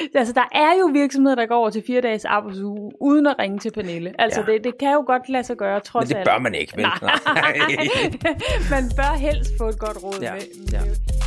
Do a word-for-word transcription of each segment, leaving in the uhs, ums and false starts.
Altså, der er jo virksomheder, der går over til fire dages arbejdsuge, uden at ringe til Pernille. Altså, ja. det, det kan jo godt lade sig gøre, trods alt. Men det bør man ikke, vel? Nej. Man bør helst få et godt råd ja. med. Ja.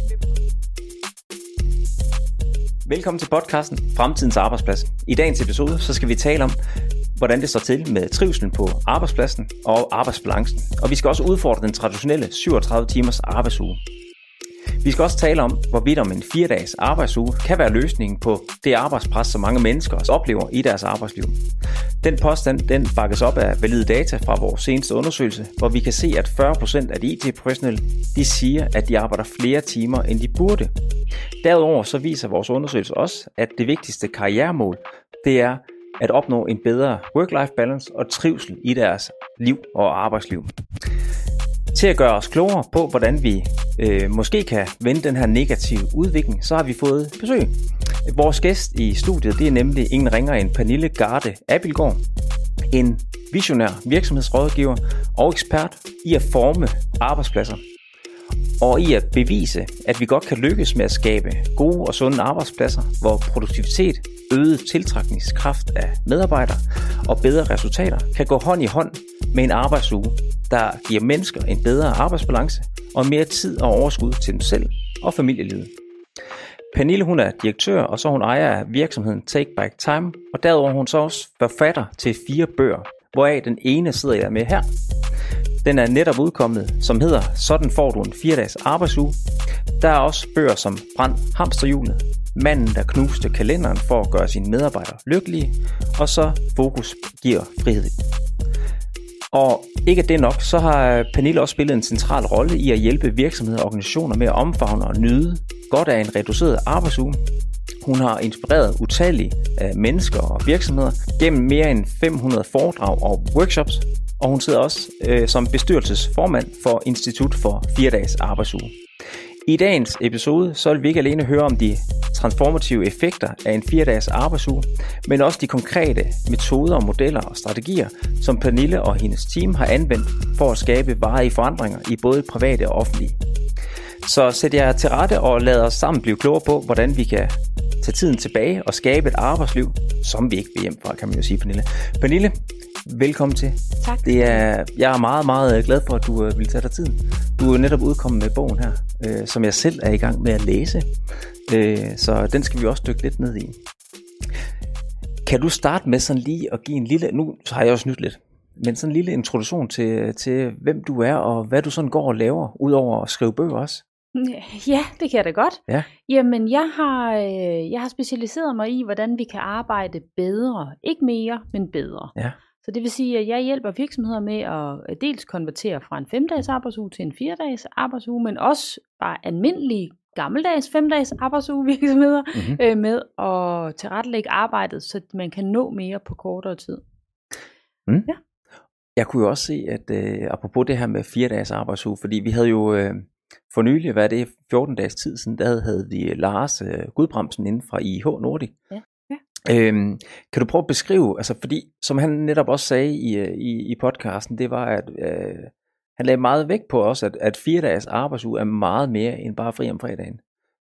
Velkommen til podcasten Fremtidens Arbejdsplads. I dagens episode, så skal vi tale om, hvordan det står til med trivselen på arbejdspladsen og arbejdsbalancen. Og vi skal også udfordre den traditionelle syvogtredive timers arbejdsuge. Vi skal også tale om, hvorvidt om en fire dages arbejdsuge kan være løsningen på det arbejdspres, som mange mennesker oplever i deres arbejdsliv. Den påstand den bakkes op af valide data fra vores seneste undersøgelse, hvor vi kan se, at fyrre procent af de I T-professionelle de siger, at de arbejder flere timer, end de burde. Derudover så viser vores undersøgelse også, at det vigtigste karrieremål, det er at opnå en bedre work-life balance og trivsel i deres liv og arbejdsliv. Til at gøre os klogere på, hvordan vi øh, måske kan vende den her negative udvikling, så har vi fået besøg. Vores gæst i studiet, det er nemlig ingen ringer end Pernille Garde Abildgaard, en visionær virksomhedsrådgiver og ekspert i at forme arbejdspladser og i at bevise, at vi godt kan lykkes med at skabe gode og sunde arbejdspladser, hvor produktivitet, øget tiltrækningskraft af medarbejdere og bedre resultater kan gå hånd i hånd med en arbejdsuge, der giver mennesker en bedre arbejdsbalance og mere tid og overskud til dem selv og familielivet. Pernille hun er direktør, og så er hun ejer af virksomheden Take Back Time, og derudover er hun så også forfatter til fire bøger, hvoraf den ene sidder jeg med her. Den er netop udkommet, som hedder Sådan får du en fire dages arbejdsuge. Der er også bøger som Brænd hamsterhjulet, Manden der knuste kalenderen for at gøre sine medarbejdere lykkelige, og så Fokus giver frihed. Og ikke at det nok, så har Pernille også spillet en central rolle i at hjælpe virksomheder og organisationer med at omfavne og nyde godt af en reduceret arbejdsuge. Hun har inspireret utallige mennesker og virksomheder gennem mere end fem hundrede foredrag og workshops, og hun sidder også øh, som bestyrelsesformand for Institut for fire dages arbejdsuge. I dagens episode så vil vi ikke alene høre om de transformative effekter af en fire dages arbejdsuge, men også de konkrete metoder, modeller og strategier, som Pernille og hendes team har anvendt for at skabe varige forandringer i både private og offentlige. Så sæt jer til rette og lad os sammen blive klogere på, hvordan vi kan tage tiden tilbage og skabe et arbejdsliv, som vi ikke vil hjem fra, kan man jo sige, Pernille. Pernille, velkommen til. Tak. Det er, jeg er meget, meget glad for, at du øh, vil tage dig tiden. Du er netop udkommet med bogen her, øh, som jeg selv er i gang med at læse. Øh, så den skal vi også dykke lidt ned i. Kan du starte med sådan lige at give en lille, nu har jeg også snydt lidt, men sådan en lille introduktion til, til hvem du er, og hvad du sådan går og laver, udover at skrive bøger også? Ja, det kan jeg da godt. Ja. Jamen, jeg har, øh, jeg har specialiseret mig i, hvordan vi kan arbejde bedre. Ikke mere, men bedre. Ja. Så det vil sige, at jeg hjælper virksomheder med at dels konvertere fra en fem dages arbejdsuge til en fire dages arbejdsuge, men også bare almindelige gammeldags fem dages arbejdsuge virksomheder mm-hmm. øh, med at tilrettelægge arbejdet, så man kan nå mere på kortere tid. Mm. Ja. Jeg kunne jo også se, at øh, apropos det her med fire dages arbejdsuge, fordi vi havde jo øh, for nylig, hvad er det, fjorten dages tid siden, der havde vi Lars øh, Gudbrandsen inden fra I H Nordic. Ja. Øhm, kan du prøve at beskrive, altså fordi, som han netop også sagde i, i, i podcasten, det var, at øh, han lagde meget vægt på også, at, at fire dages arbejdsuge er meget mere end bare fri om fredagen.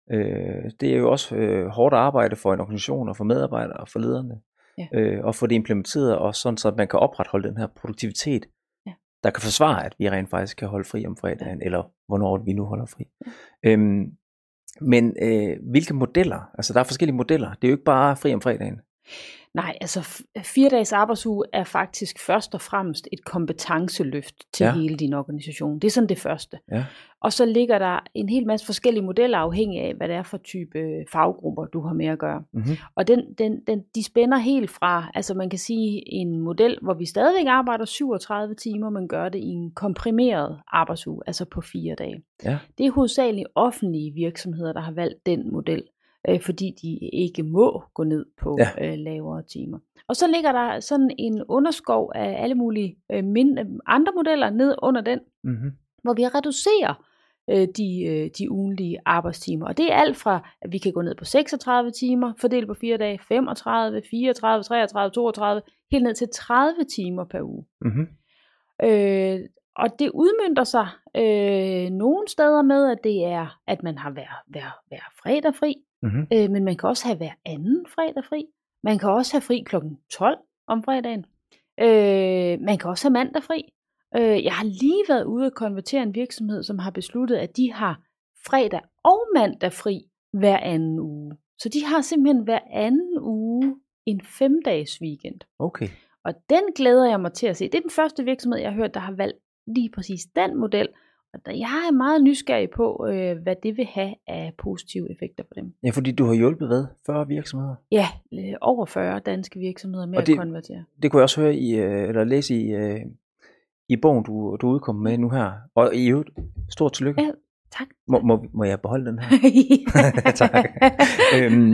Øh, det er jo også øh, hårdt arbejde for en organisation og for medarbejdere og for lederne, ja. øh, og få det implementeret også sådan, så at man kan opretholde den her produktivitet, ja. Der kan forsvare, at vi rent faktisk kan holde fri om fredagen, ja. Eller hvornår vi nu holder fri. Ja. Øhm, Men øh, hvilke modeller? Altså der er forskellige modeller. Det er jo ikke bare fri om fredagen. Nej, altså fire dages arbejdsuge er faktisk først og fremmest et kompetenceløft til ja. Hele din organisation. Det er sådan det første. Ja. Og så ligger der en hel masse forskellige modeller afhængig af, hvad det er for type faggrupper, du har med at gøre. Mm-hmm. Og den, den, den, de spænder helt fra, altså man kan sige en model, hvor vi stadigvæk arbejder syvogtredive timer, men gør det i en komprimeret arbejdsuge, altså på fire dage. Ja. Det er hovedsageligt offentlige virksomheder, der har valgt den model, øh, fordi de ikke må gå ned på ja. øh, lavere timer. Og så ligger der sådan en underskov af alle mulige øh, mind- andre modeller ned under den, mm-hmm. hvor vi reducerer øh, de, øh, de ugentlige arbejdstimer. Og det er alt fra, at vi kan gå ned på seksogtredive timer, fordelt på fire dage, femogtredive, fireogtredive, treogtredive, toogtredive, helt ned til tredive timer per uge. Mm-hmm. Øh, og det udmønter sig øh, nogle steder med, at det er, at man har hver, hver, hver fredag fri, mm-hmm. øh, men man kan også have hver anden fredag fri. Man kan også have fri klokken tolv om fredagen. Øh, man kan også have mandag fri. Øh, jeg har lige været ude at konvertere en virksomhed, som har besluttet, at de har fredag og mandag fri hver anden uge. Så de har simpelthen hver anden uge en femdages weekend. Okay. Og den glæder jeg mig til at se. Det er den første virksomhed, jeg har hørt, der har valgt lige præcis den model. Og jeg er meget nysgerrig på, øh, hvad det vil have af positive effekter for dem. Ja, fordi du har hjulpet hvad? fyrre virksomheder? Ja, øh, over fyrre danske virksomheder med det, at konvertere. Det kunne jeg også høre i, øh, eller læse i, øh, i bogen, du, du udkommer med nu her. Og i øvrigt, stort tillykke. Ja, tak. Må, må, må jeg beholde den her? Tak. øhm,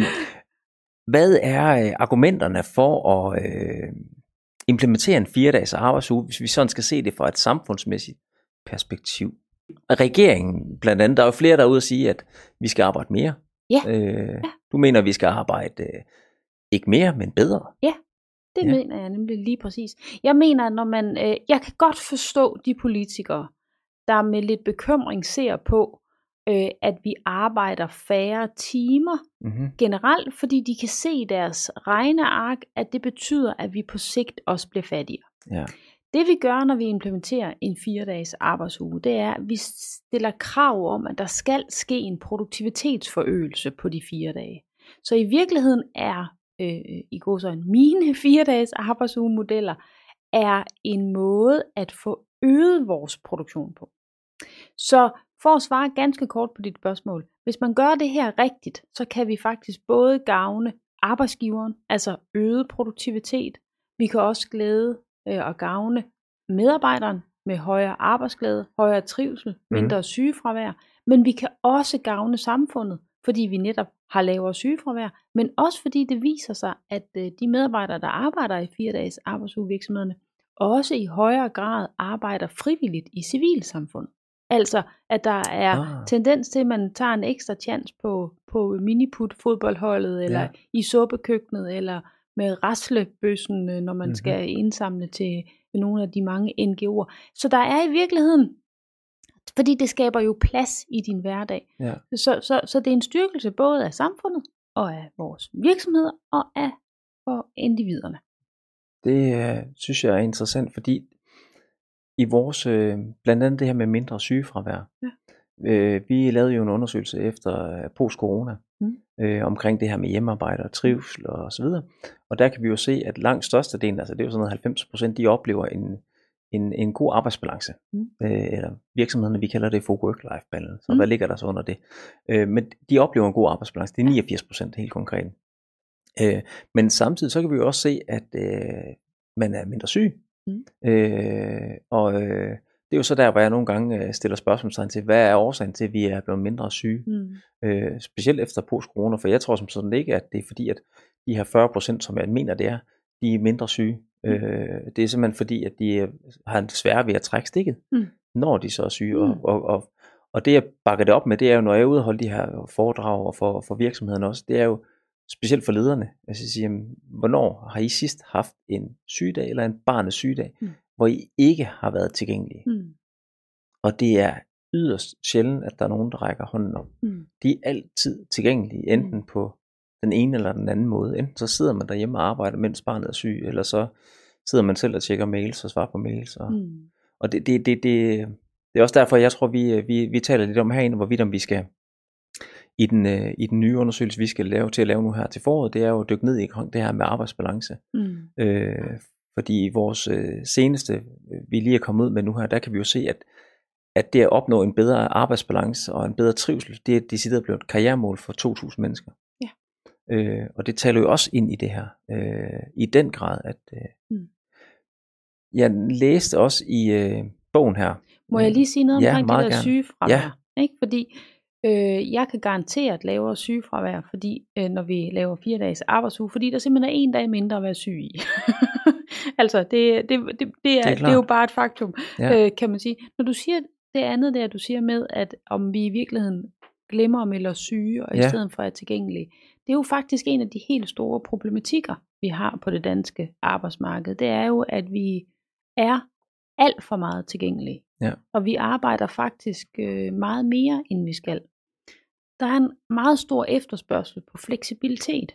hvad er argumenterne for at øh, implementere en fire-dages arbejdsuge, hvis vi sådan skal se det fra et samfundsmæssigt perspektiv? Regeringen, blandt andet, der er jo flere, der er ude at sige, at vi skal arbejde mere. Ja. Øh, ja. Du mener, at vi skal arbejde øh, ikke mere, men bedre. Ja, det ja. mener jeg nemlig lige præcis. Jeg mener, når man, øh, jeg kan godt forstå de politikere, der med lidt bekymring ser på, øh, at vi arbejder færre timer mm-hmm. generelt, fordi de kan se i deres regneark, at det betyder, at vi på sigt også bliver fattigere. Ja. Det vi gør, når vi implementerer en fire-dages arbejdsuge, det er, at vi stiller krav om, at der skal ske en produktivitetsforøgelse på de fire dage. Så i virkeligheden er, øh, i går så en mine fire-dages arbejdsugemodeller, er en måde at få øget vores produktion på. Så for at svare ganske kort på dit spørgsmål, hvis man gør det her rigtigt, så kan vi faktisk både gavne arbejdsgiveren, altså øget produktivitet. Vi kan også glæde og gavne medarbejderen med højere arbejdsglæde, højere trivsel, mindre mm. sygefravær, men vi kan også gavne samfundet, fordi vi netop har lavere sygefravær, men også fordi det viser sig, at de medarbejdere, der arbejder i fire dages arbejdsugevirksomhederne, også i højere grad arbejder frivilligt i civilsamfundet. Altså, at der er ah. tendens til, at man tager en ekstra chance på, på miniput fodboldholdet, eller ja. i suppekøkkenet, eller med raslebøssen, når man mm-hmm. skal indsamle til nogle af de mange N G O'er. Så der er i virkeligheden, fordi det skaber jo plads i din hverdag. Ja. Så, så, så det er en styrkelse både af samfundet, og af vores virksomheder, og af for individerne. Det øh, synes jeg er interessant, fordi i vores, øh, blandt andet det her med mindre sygefravær, ja. øh, vi lavede jo en undersøgelse efter post-corona, mm. øh, omkring det her med hjemmearbejde og trivsel og så videre. Og der kan vi jo se, at langt størstedelen, altså det er jo sådan noget halvfems procent, de oplever en, en, en god arbejdsbalance. Mm. Øh, eller virksomhederne, vi kalder det for work-life balance. Så mm. hvad ligger der så under det? Øh, men de oplever en god arbejdsbalance. Det er niogfirs procent helt konkret. Øh, men samtidig så kan vi jo også se, at øh, man er mindre syg. Mm. Øh, og øh, det er jo så der, hvor jeg nogle gange øh, stiller spørgsmålstegn til, hvad er årsagen til, at vi er blevet mindre syge? Mm. Øh, specielt efter post-corona, for jeg tror som sådan ikke, at det er fordi, at de her fyrre procent, som jeg mener det er, de er mindre syge. Mm. Øh, det er simpelthen fordi, at de har en sværere ved at trække stikket, mm. når de så er syge. Mm. Og, og, og, og det jeg bakker det op med, det er jo, når jeg er ude og holde de her foredrag og for, for virksomheden også, det er jo specielt for lederne. Jeg skal sige, jamen, hvornår har I sidst haft en sygedag eller en barnets sygedag, mm. hvor I ikke har været tilgængelige? Mm. Og det er yderst sjældent, at der er nogen, der rækker hånden op. Mm. De er altid tilgængelige, enten mm. på den ene eller den anden måde. Enten så sidder man derhjemme og arbejder, mens barnet er syg, eller så sidder man selv og tjekker mails og svarer på mails. Og, mm. og det, det, det, det, det er også derfor, jeg tror, vi, vi, vi taler lidt om herinde, hvorvidt om vi skal I den, øh, i den nye undersøgelse, vi skal lave til at lave nu her til foråret, det er jo at dykke ned i det her med arbejdsbalance. Mm. Øh, fordi i vores øh, seneste, vi lige er kommet ud med nu her, der kan vi jo se, at, at det at opnå en bedre arbejdsbalance og en bedre trivsel, det er decideret blevet et karrieremål for to tusind mennesker. Ja. Øh, og det taler jo også ind i det her, øh, i den grad, at øh, mm. jeg læste også i øh, bogen her. Må jeg lige sige noget ja, omkring det der sygefravær? Ja. Ikke? Fordi Øh, jeg kan garantere et lavere sygefravær, fordi øh, når vi laver fire dages arbejdsuge, fordi der simpelthen er en dag mindre at være syg i. altså, det, det, det, det, er, det, er det er jo bare et faktum, ja. øh, kan man sige. Når du siger det andet der, du siger med, at om vi i virkeligheden glemmer at melde os syge, og ja. i stedet for at tilgængelige, det er jo faktisk en af de helt store problematikker, vi har på det danske arbejdsmarked. Det er jo, at vi er alt for meget tilgængelige. Ja. Og vi arbejder faktisk øh, meget mere, end vi skal. Der er en meget stor efterspørgsel på fleksibilitet.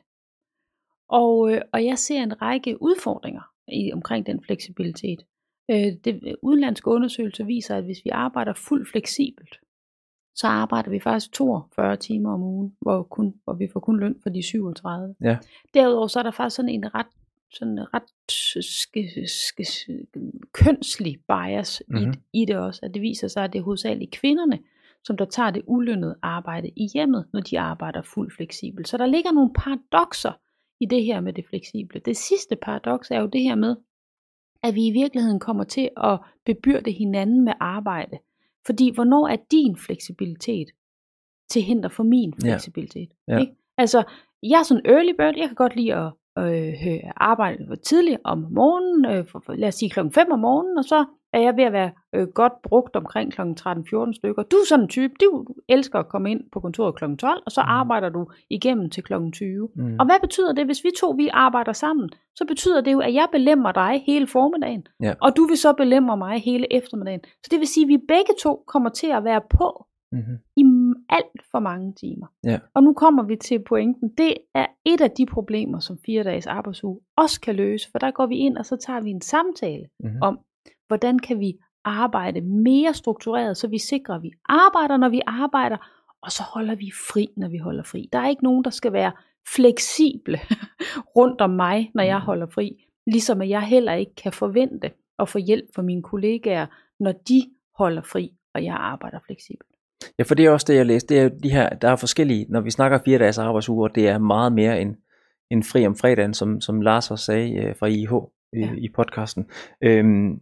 Og, øh, og jeg ser en række udfordringer i, omkring den fleksibilitet. Øh, det, udenlandske undersøgelser viser, at hvis vi arbejder fuldt fleksibelt, så arbejder vi faktisk toogfyrre timer om ugen, hvor, kun, hvor vi får kun løn for de syvogtredive. Ja. Derudover så er der faktisk sådan en ret, sådan ret sk- sk- kønslig bias mm-hmm. i, i det også, at det viser sig, at det er hovedsageligt kvinderne, som der tager det ulønnede arbejde i hjemmet, når de arbejder fuldt fleksibelt. Så der ligger nogle paradokser i det her med det fleksible. Det sidste paradoks er jo det her med, at vi i virkeligheden kommer til at bebyrde hinanden med arbejde. Fordi hvornår er din fleksibilitet til hinder for min fleksibilitet? Ja. Ja. Ikke? Altså, jeg er sådan en early bird, jeg kan godt lide at øh, arbejde tidligt om morgenen, øh, for, for, lad os sige klokken fem om morgenen, og så er jeg ved at være øh, godt brugt omkring klokken tretten fjorten stykker. Du er sådan en type, du elsker at komme ind på kontoret klokken tolv, og så mm. arbejder du igennem til klokken tyve. Mm. Og hvad betyder det, hvis vi to vi arbejder sammen? Så betyder det jo, at jeg belemmer dig hele formiddagen, ja. og du vil så belemre mig hele eftermiddagen. Så det vil sige, at vi begge to kommer til at være på mm-hmm. i alt for mange timer. Ja. Og nu kommer vi til pointen. Det er et af de problemer, som fire dages arbejdsuge også kan løse, for der går vi ind, og så tager vi en samtale mm-hmm. om, hvordan kan vi arbejde mere struktureret, så vi sikrer, at vi arbejder, når vi arbejder, og så holder vi fri, når vi holder fri. Der er ikke nogen, der skal være fleksible rundt om mig, når jeg holder fri, ligesom at jeg heller ikke kan forvente at få hjælp fra mine kollegaer, når de holder fri, og jeg arbejder fleksibelt. Ja, for det er også det, jeg læste. Det er de her, der er forskellige, når vi snakker fire dages arbejdsuger, det er meget mere end, end fri om fredagen, som, som Lars også sagde øh, fra I H i, ja. i podcasten. Øhm,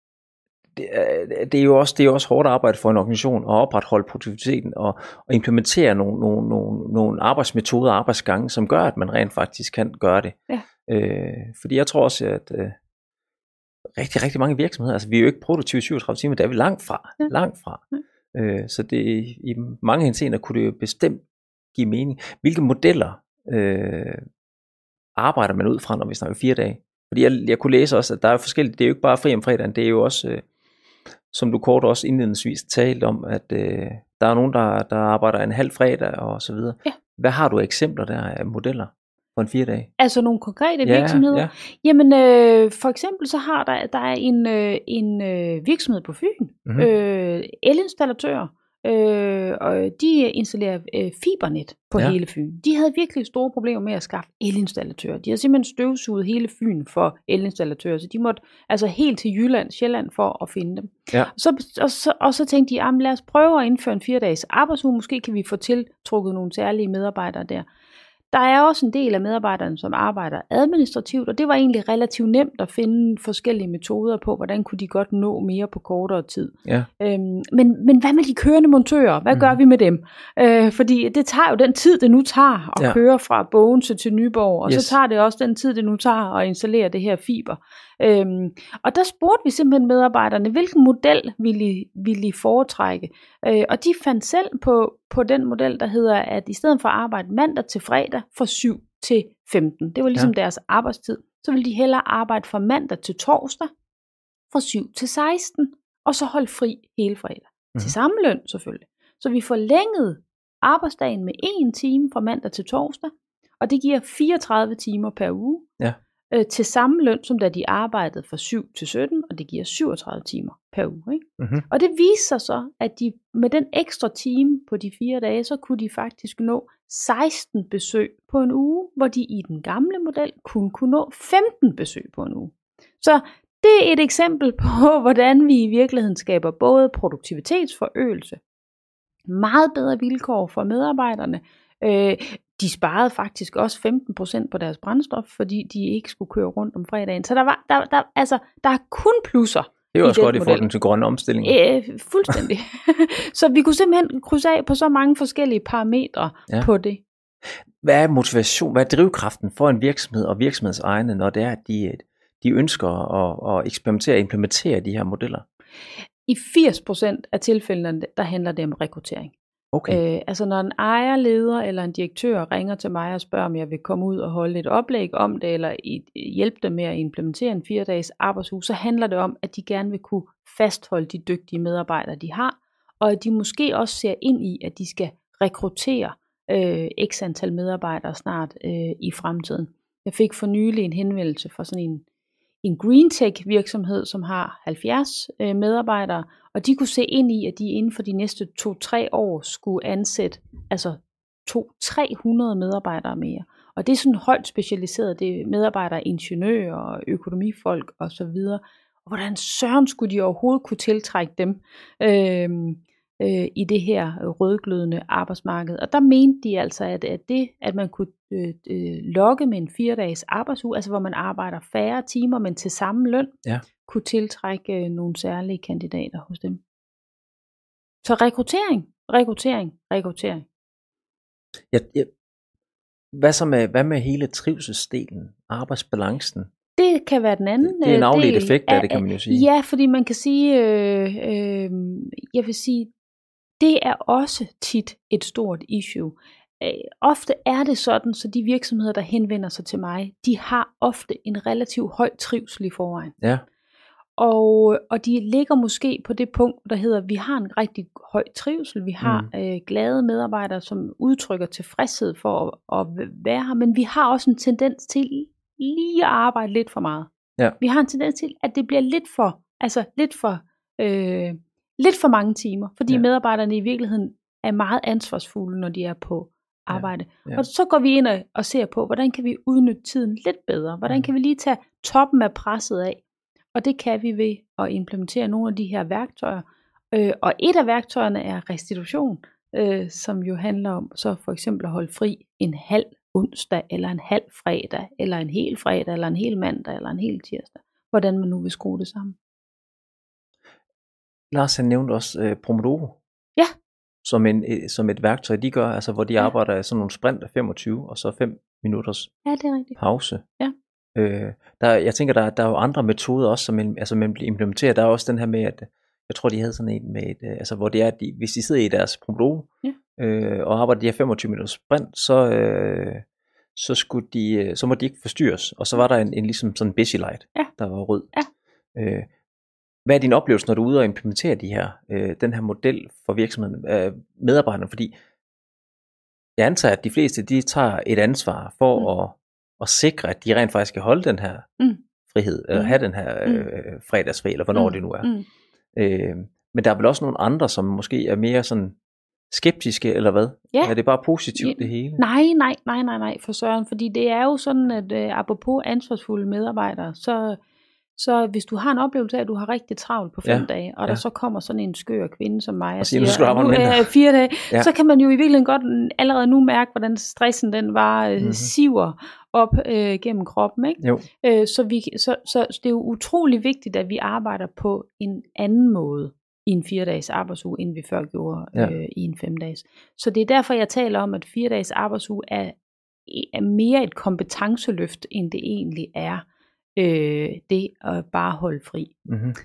Det er, det er jo også det er også hårdt arbejde for en organisation at opretholde produktiviteten og, og implementere nogle, nogle, nogle, nogle arbejdsmetoder og arbejdsgange, som gør, at man rent faktisk kan gøre det. Ja. Øh, fordi jeg tror også, at øh, rigtig, rigtig mange virksomheder, altså vi er jo ikke produktive syvogtredive timer, der er vi langt fra. Ja. Langt fra. Ja. Øh, så det, i mange henseender kunne det jo bestemt give mening. Hvilke modeller øh, arbejder man ud fra, når vi snakker fire dage? Fordi jeg, jeg kunne læse også, at der er forskellige, det er jo ikke bare fri om fredagen, det er jo også... Øh, som du kort også indledningsvis talte om, at øh, der er nogen, der, der arbejder en halv fredag og så videre. Ja. Hvad har du eksempler der af modeller på en fire dage? Altså nogle konkrete ja, virksomheder? Ja. Jamen øh, for eksempel så har der, der er en, øh, en øh, virksomhed på Fyn, mm-hmm. øh, elinstallatører, øh, og de installerer øh, fibernet på ja. hele Fyn. De havde virkelig store problemer med at skaffe elinstallatører. De har simpelthen støvsuget hele Fyn for elinstallatører, så de måtte altså helt til Jylland, Sjælland for at finde dem. Ja. Så, og, så, og så tænkte de, lad os prøve at indføre en fire dages arbejdsuge, måske kan vi få tiltrukket nogle særlige medarbejdere der. Der er også en del af medarbejderne, som arbejder administrativt, og det var egentlig relativt nemt at finde forskellige metoder på, hvordan kunne de godt nå mere på kortere tid. Ja. Øhm, men, men hvad med de kørende montører? Hvad mm. gør vi med dem? Øh, fordi det tager jo den tid, det nu tager at ja. køre fra Bogense til Nyborg, og yes. så tager det også den tid, det nu tager at installere det her fiber. Øhm, og der spurgte vi simpelthen medarbejderne, hvilken model ville I, ville I foretrække? Øh, og de fandt selv på, på den model, der hedder, at i stedet for at arbejde mandag til fredag fra syv til femten, det var ligesom ja. deres arbejdstid, så ville de hellere arbejde fra mandag til torsdag fra syv til seksten, og så holde fri hele fredag. Mm. Til samme løn selvfølgelig. Så vi forlængede arbejdsdagen med en time fra mandag til torsdag, og det giver fireogtredive timer per uge. Ja. Til samme løn, som da de arbejdede fra syv til sytten, og det giver syvogtredive timer per uge. Ikke? Mm-hmm. Og det viser sig så, at de med den ekstra time på de fire dage, så kunne de faktisk nå seksten besøg på en uge, hvor de i den gamle model kun kunne nå femten besøg på en uge. Så det er et eksempel på, hvordan vi i virkeligheden skaber både produktivitetsforøgelse, meget bedre vilkår for medarbejderne. Øh, de sparede faktisk også femten procent på deres brændstof, fordi de ikke skulle køre rundt om fredagen. Så der var, der, der, altså, der er kun plusser. Det er jo også godt i forhold til grønne omstilling. Øh, fuldstændig. Så vi kunne simpelthen krydse af på så mange forskellige parametre ja. på det. Hvad er motivation, hvad er drivkraften for en virksomhed og virksomhedsejerne, når det er, at de, de ønsker at, at eksperimentere og implementere de her modeller? I firs procent af tilfældene, der handler det om rekruttering. Okay. Øh, altså når en ejerleder eller en direktør ringer til mig og spørger, om jeg vil komme ud og holde et oplæg om det, eller hjælpe dem med at implementere en fire dages arbejdsuge, så handler det om, at de gerne vil kunne fastholde de dygtige medarbejdere, de har, og at de måske også ser ind i, at de skal rekruttere øh, x antal medarbejdere snart øh, i fremtiden. Jeg fik for nylig en henvendelse fra sådan en, en green tech virksomhed, som har halvfjerds øh, medarbejdere, og de kunne se ind i, at de inden for de næste to-tre år skulle ansætte altså to til tre hundrede medarbejdere mere. Og det er sådan højt specialiseret, det er medarbejdere, ingeniører, økonomifolk osv. Og hvordan søren skulle de overhovedet kunne tiltrække dem øh, øh, i det her rødglødende arbejdsmarked? Og der mente de altså, at, at det, at man kunne øh, øh, lokke med en fire dages arbejdsuge, altså hvor man arbejder færre timer, men til samme løn, ja. kunne tiltrække øh, nogle særlige kandidater hos dem. Så rekruttering, rekruttering, rekruttering. Ja, ja. Hvad så med, hvad med hele trivselsdelen, arbejdsbalancen? Det kan være den anden Det er en afledt del effekt af det, kan man jo sige. Ja, fordi man kan sige, øh, øh, jeg vil sige, det er også tit et stort issue. Øh, ofte er det sådan, så de virksomheder, der henvender sig til mig, de har ofte en relativt høj trivsel i forvejen. Ja. Og, og de ligger måske på det punkt, der hedder, at vi har en rigtig høj trivsel. Vi har mm. øh, glade medarbejdere, som udtrykker tilfredshed for at, at være her, men vi har også en tendens til lige at arbejde lidt for meget. Ja. Vi har en tendens til, at det bliver lidt for, altså lidt for, øh, lidt for mange timer, fordi ja. medarbejderne i virkeligheden er meget ansvarsfulde, når de er på arbejde. Ja. Ja. Og så går vi ind og, og ser på, hvordan kan vi udnytte tiden lidt bedre? Hvordan kan vi lige tage toppen af presset af? Og det kan vi ved at implementere nogle af de her værktøjer. Øh, og et af værktøjerne er restitution, øh, som jo handler om så for eksempel at holde fri en halv onsdag, eller en halv fredag, eller en hel fredag, eller en hel mandag, eller en hel tirsdag. Hvordan man nu vil skrue det sammen. Lars, han nævnte også øh, Pomodoro. Ja. Som, en, øh, som et værktøj, de gør, altså hvor de ja. arbejder sådan nogle sprint af femogtyve, og så fem minutters ja, det er rigtigt. pause. Ja. Øh, der, jeg tænker, der, der er jo andre metoder også, som man, altså man bliver implementeret. Der er også den her med, at jeg tror, de havde sådan en med, et, altså hvor det er, at de, hvis de sidder i deres Pomodoro, ja. øh, og arbejder de her femogtyve minutters sprint, så, øh, så, skulle de, så må de ikke forstyrres. Og så var der en, en ligesom sådan busy light, ja. der var rød. Ja. Øh, hvad er din oplevelse, når du er ude og implementere de her, øh, den her model for virksomheden, øh, medarbejderne? Fordi jeg antager, at de fleste, de tager et ansvar for mm. at at sikre, at de rent faktisk skal holde den her mm. frihed, eller mm. have den her øh, fredagsfri, eller hvornår mm. det nu er. Mm. Øh, men der er vel også nogle andre, som måske er mere sådan skeptiske, eller hvad? Ja. Er det bare positivt, ja. det hele? Nej, nej, nej, nej, nej, for søren, fordi det er jo sådan, at øh, apropos ansvarsfulde medarbejdere, så, så hvis du har en oplevelse af, at du har rigtig travlt på fem ja. dage, og ja. der så kommer sådan en skør kvinde som mig, og siger, siger, nu er øh, fire dage, ja. så kan man jo i virkeligheden godt allerede nu mærke, hvordan stressen den var øh, mm-hmm. siver op øh, gennem kroppen, ikke? Jo. Øh, så, vi, så, så, så det er jo utrolig vigtigt, at vi arbejder på en anden måde i en fire dages arbejdsuge, end vi før gjorde ja. øh, i en fem dages. Så det er derfor, jeg taler om, at fire dages arbejdsuge er, er mere et kompetenceløft, end det egentlig er øh, det at bare holde fri. Mm-hmm.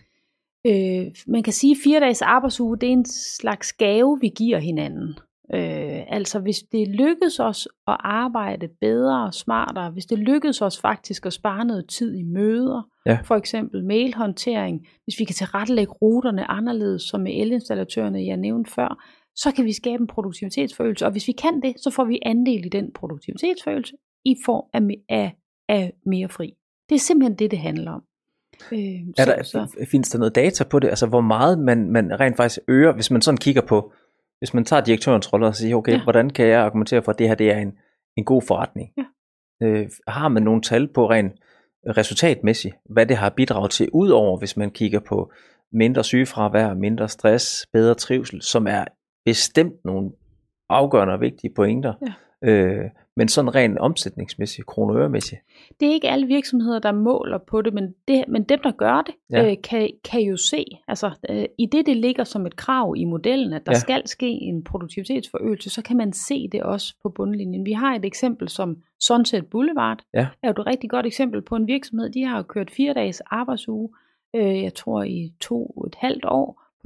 Øh, man kan sige, at fire dages arbejdsuge, det er en slags gave, vi giver hinanden. Øh, altså hvis det lykkes os at arbejde bedre og smartere, hvis det lykkes os faktisk at spare noget tid i møder, ja. for eksempel mailhåndtering, hvis vi kan tilrettelægge ruterne anderledes, som med elinstallatørerne, jeg nævnte før, så kan vi skabe en produktivitetsforøgelse, og hvis vi kan det, så får vi andel i den produktivitetsforøgelse i form af, af, af mere fri. Det er simpelthen det, det handler om. Øh, er der, så, så. Findes der noget data på det, altså hvor meget man, man rent faktisk øger, hvis man sådan kigger på, hvis man tager direktørens rolle og siger, okay, ja. hvordan kan jeg argumentere for, at det her det er en, en god forretning? Ja. Øh, har man nogle tal på rent resultatmæssigt, hvad det har bidraget til, udover hvis man kigger på mindre sygefravær, mindre stress, bedre trivsel, som er bestemt nogle afgørende og vigtige pointer, ja. øh, men sådan rent omsætningsmæssigt, kroneøremæssigt. Det er ikke alle virksomheder, der måler på det, men, det, men dem, der gør det, ja. øh, kan, kan jo se, altså øh, i det, det ligger som et krav i modellen, at der ja. skal ske en produktivitetsforøgelse, så kan man se det også på bundlinjen. Vi har et eksempel som Sunset Boulevard, ja. er jo et rigtig godt eksempel på en virksomhed, de har kørt fire dages arbejdsuge, øh, jeg tror i to og et halvt år, på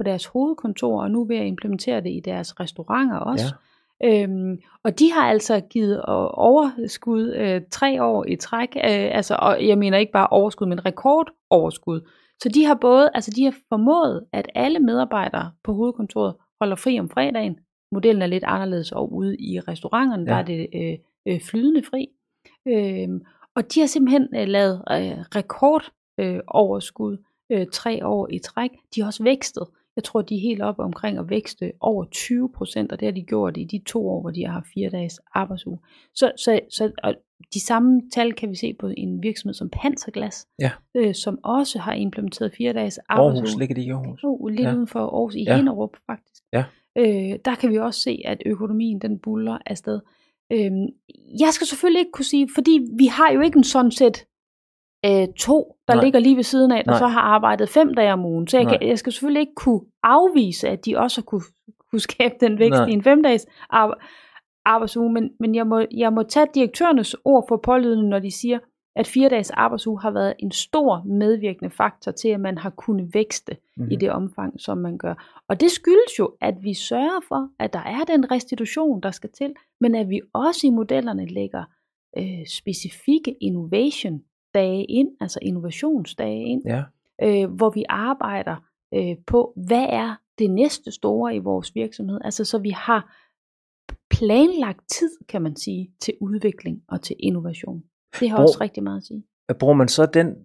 på deres hovedkontor, og nu ved at implementere det i deres restauranter også. Ja. Øhm, og de har altså givet overskud øh, tre år i træk, øh, altså, og jeg mener ikke bare overskud, men rekordoverskud. Så de har både, altså de har formået, at alle medarbejdere på hovedkontoret holder fri om fredagen. Modellen er lidt anderledes, og ude i restauranterne, ja. Der er det øh, øh, flydende fri. Øh, og de har simpelthen øh, lavet øh, rekordoverskud øh, tre år i træk. De har også vækstet. Jeg tror, de er helt oppe omkring at vækste over tyve procent, og det har de gjort i de to år, hvor de har haft fire dages arbejdsuge. Så, så, så og de samme tal kan vi se på en virksomhed som Panserglas, ja. øh, som også har implementeret fire dages arbejdsuge. Aarhus, ligger det i Aarhus? Oh, lidt ja. Uden for Aarhus, i ja. Hinderup faktisk. Ja. Øh, der kan vi også se, at økonomien den buller afsted. Øh, jeg skal selvfølgelig ikke kunne sige, fordi vi har jo ikke en sådan set øh, to, der Nej. Ligger lige ved siden af, der Nej. Så har arbejdet fem dage om ugen. Så jeg, kan, jeg skal selvfølgelig ikke kunne afvise, at de også har kunne, kunne skabe den vækst Nej. I en fem dages arbejdsuge, men, men jeg, må, jeg må tage direktørernes ord for pålydende, når de siger, at fire dages arbejdsuge har været en stor medvirkende faktor til, at man har kunnet vækste mm-hmm. i det omfang, som man gør. Og det skyldes jo, at vi sørger for, at der er den restitution, der skal til, men at vi også i modellerne lægger øh, specifikke innovation-dage ind, altså innovationsdage ind, ja. øh, hvor vi arbejder øh, på, hvad er det næste store i vores virksomhed, altså så vi har planlagt tid, kan man sige, til udvikling og til innovation. Det har Brug, også rigtig meget at sige. Bruger man så den,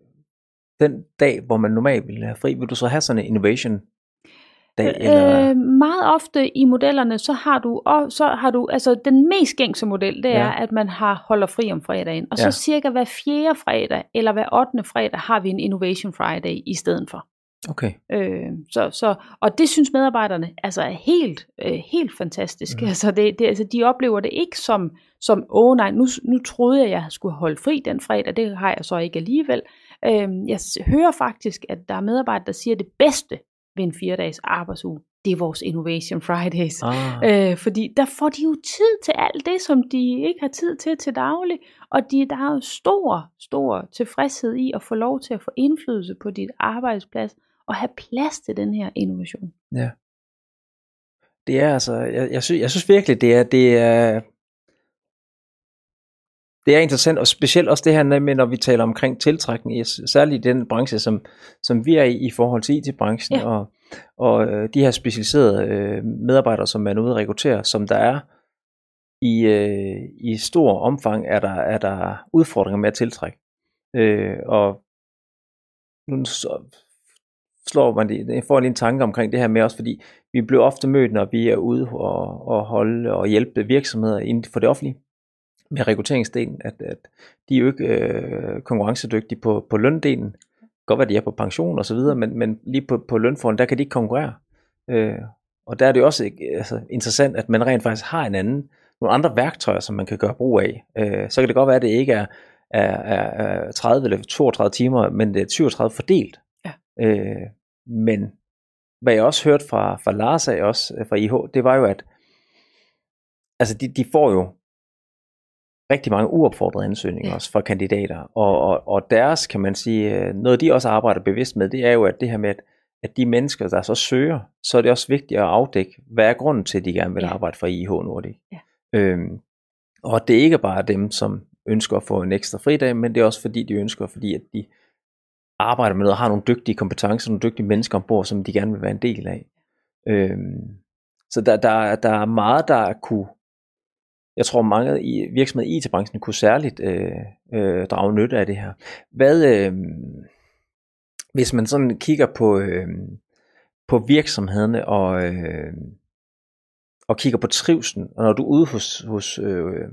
den dag, hvor man normalt vil have fri, vil du så have sådan en innovation dag? Øh, eller? Meget ofte i modellerne, så har du, og så har du, altså den mest gængse model, det er, ja. At man har holder fri om fredagen, og så ja. Cirka hver fjerde fredag, eller hver ottende fredag, har vi en Innovation Friday i stedet for. Okay. Øh, så, så, og det synes medarbejderne altså er helt, øh, helt fantastisk. Mm. Altså, det, det, altså, de oplever det ikke som, som åh nej, nu, nu troede jeg, jeg skulle holde fri den fredag, det har jeg så ikke alligevel. Øh, jeg hører faktisk, at der er medarbejdere, der siger, at det bedste ved en fire dages arbejdsuge, det er vores Innovation Fridays. Ah. Øh, fordi der får de jo tid til alt det, som de ikke har tid til til daglig. Og de, der er jo stor, stor tilfredshed i at få lov til at få indflydelse på dit arbejdsplads, og have plads til den her innovation. Ja. Det er altså, jeg, jeg, synes, jeg synes virkelig, det er, det er, det er interessant, og specielt også det her med, når vi taler omkring tiltrækning, særligt i den branche, som, som vi er i, i forhold til I T-branchen, ja. og, og de her specialiserede øh, medarbejdere, som man er ude at rekruttere, som der er i, øh, i stor omfang, er der, er der udfordringer med at tiltrække. Øh, og nu så, slår man det, jeg får lige en tanke omkring det her med også, fordi vi bliver ofte mødt, når vi er ude og, og holde og hjælpe virksomheder inden for det offentlige med rekrutteringsdelen, at, at de er jo ikke øh, konkurrencedygtige på, på løndelen. Godt være, de er på pension og så videre, men, men lige på, på lønforhold, der kan de ikke konkurrere. Øh, og der er det jo også altså, interessant, at man rent faktisk har en anden, nogle andre værktøjer, som man kan gøre brug af. Øh, så kan det godt være, at det ikke er, er, er tredive eller toogtredive timer, men det er syvogtredive fordelt. Øh, men hvad jeg også hørte fra, fra Lars af også fra I H, det var jo at altså de, de får jo rigtig mange uopfordrede ansøgninger ja. Også fra kandidater, og, og, og deres, kan man sige, noget de også arbejder bevidst med, det er jo at det her med at, at de mennesker der så søger, så er det også vigtigt at afdække, hvad er grunden til at de gerne vil ja. Arbejde for I H Nordic. Ja. øhm, og det er ikke bare dem som ønsker at få en ekstra fridag, men det er også fordi de ønsker, fordi at de arbejder med noget og har nogle dygtige kompetencer, nogle dygtige mennesker ombord, som de gerne vil være en del af. Øhm, så der, der, der er meget, der kunne, jeg tror mange i virksomheder i I T-branchen kunne særligt øh, øh, drage nytte af det her. Hvad, øh, hvis man sådan kigger på, øh, på virksomhederne og, øh, og kigger på trivslen, og når du er ude hos, hos, øh,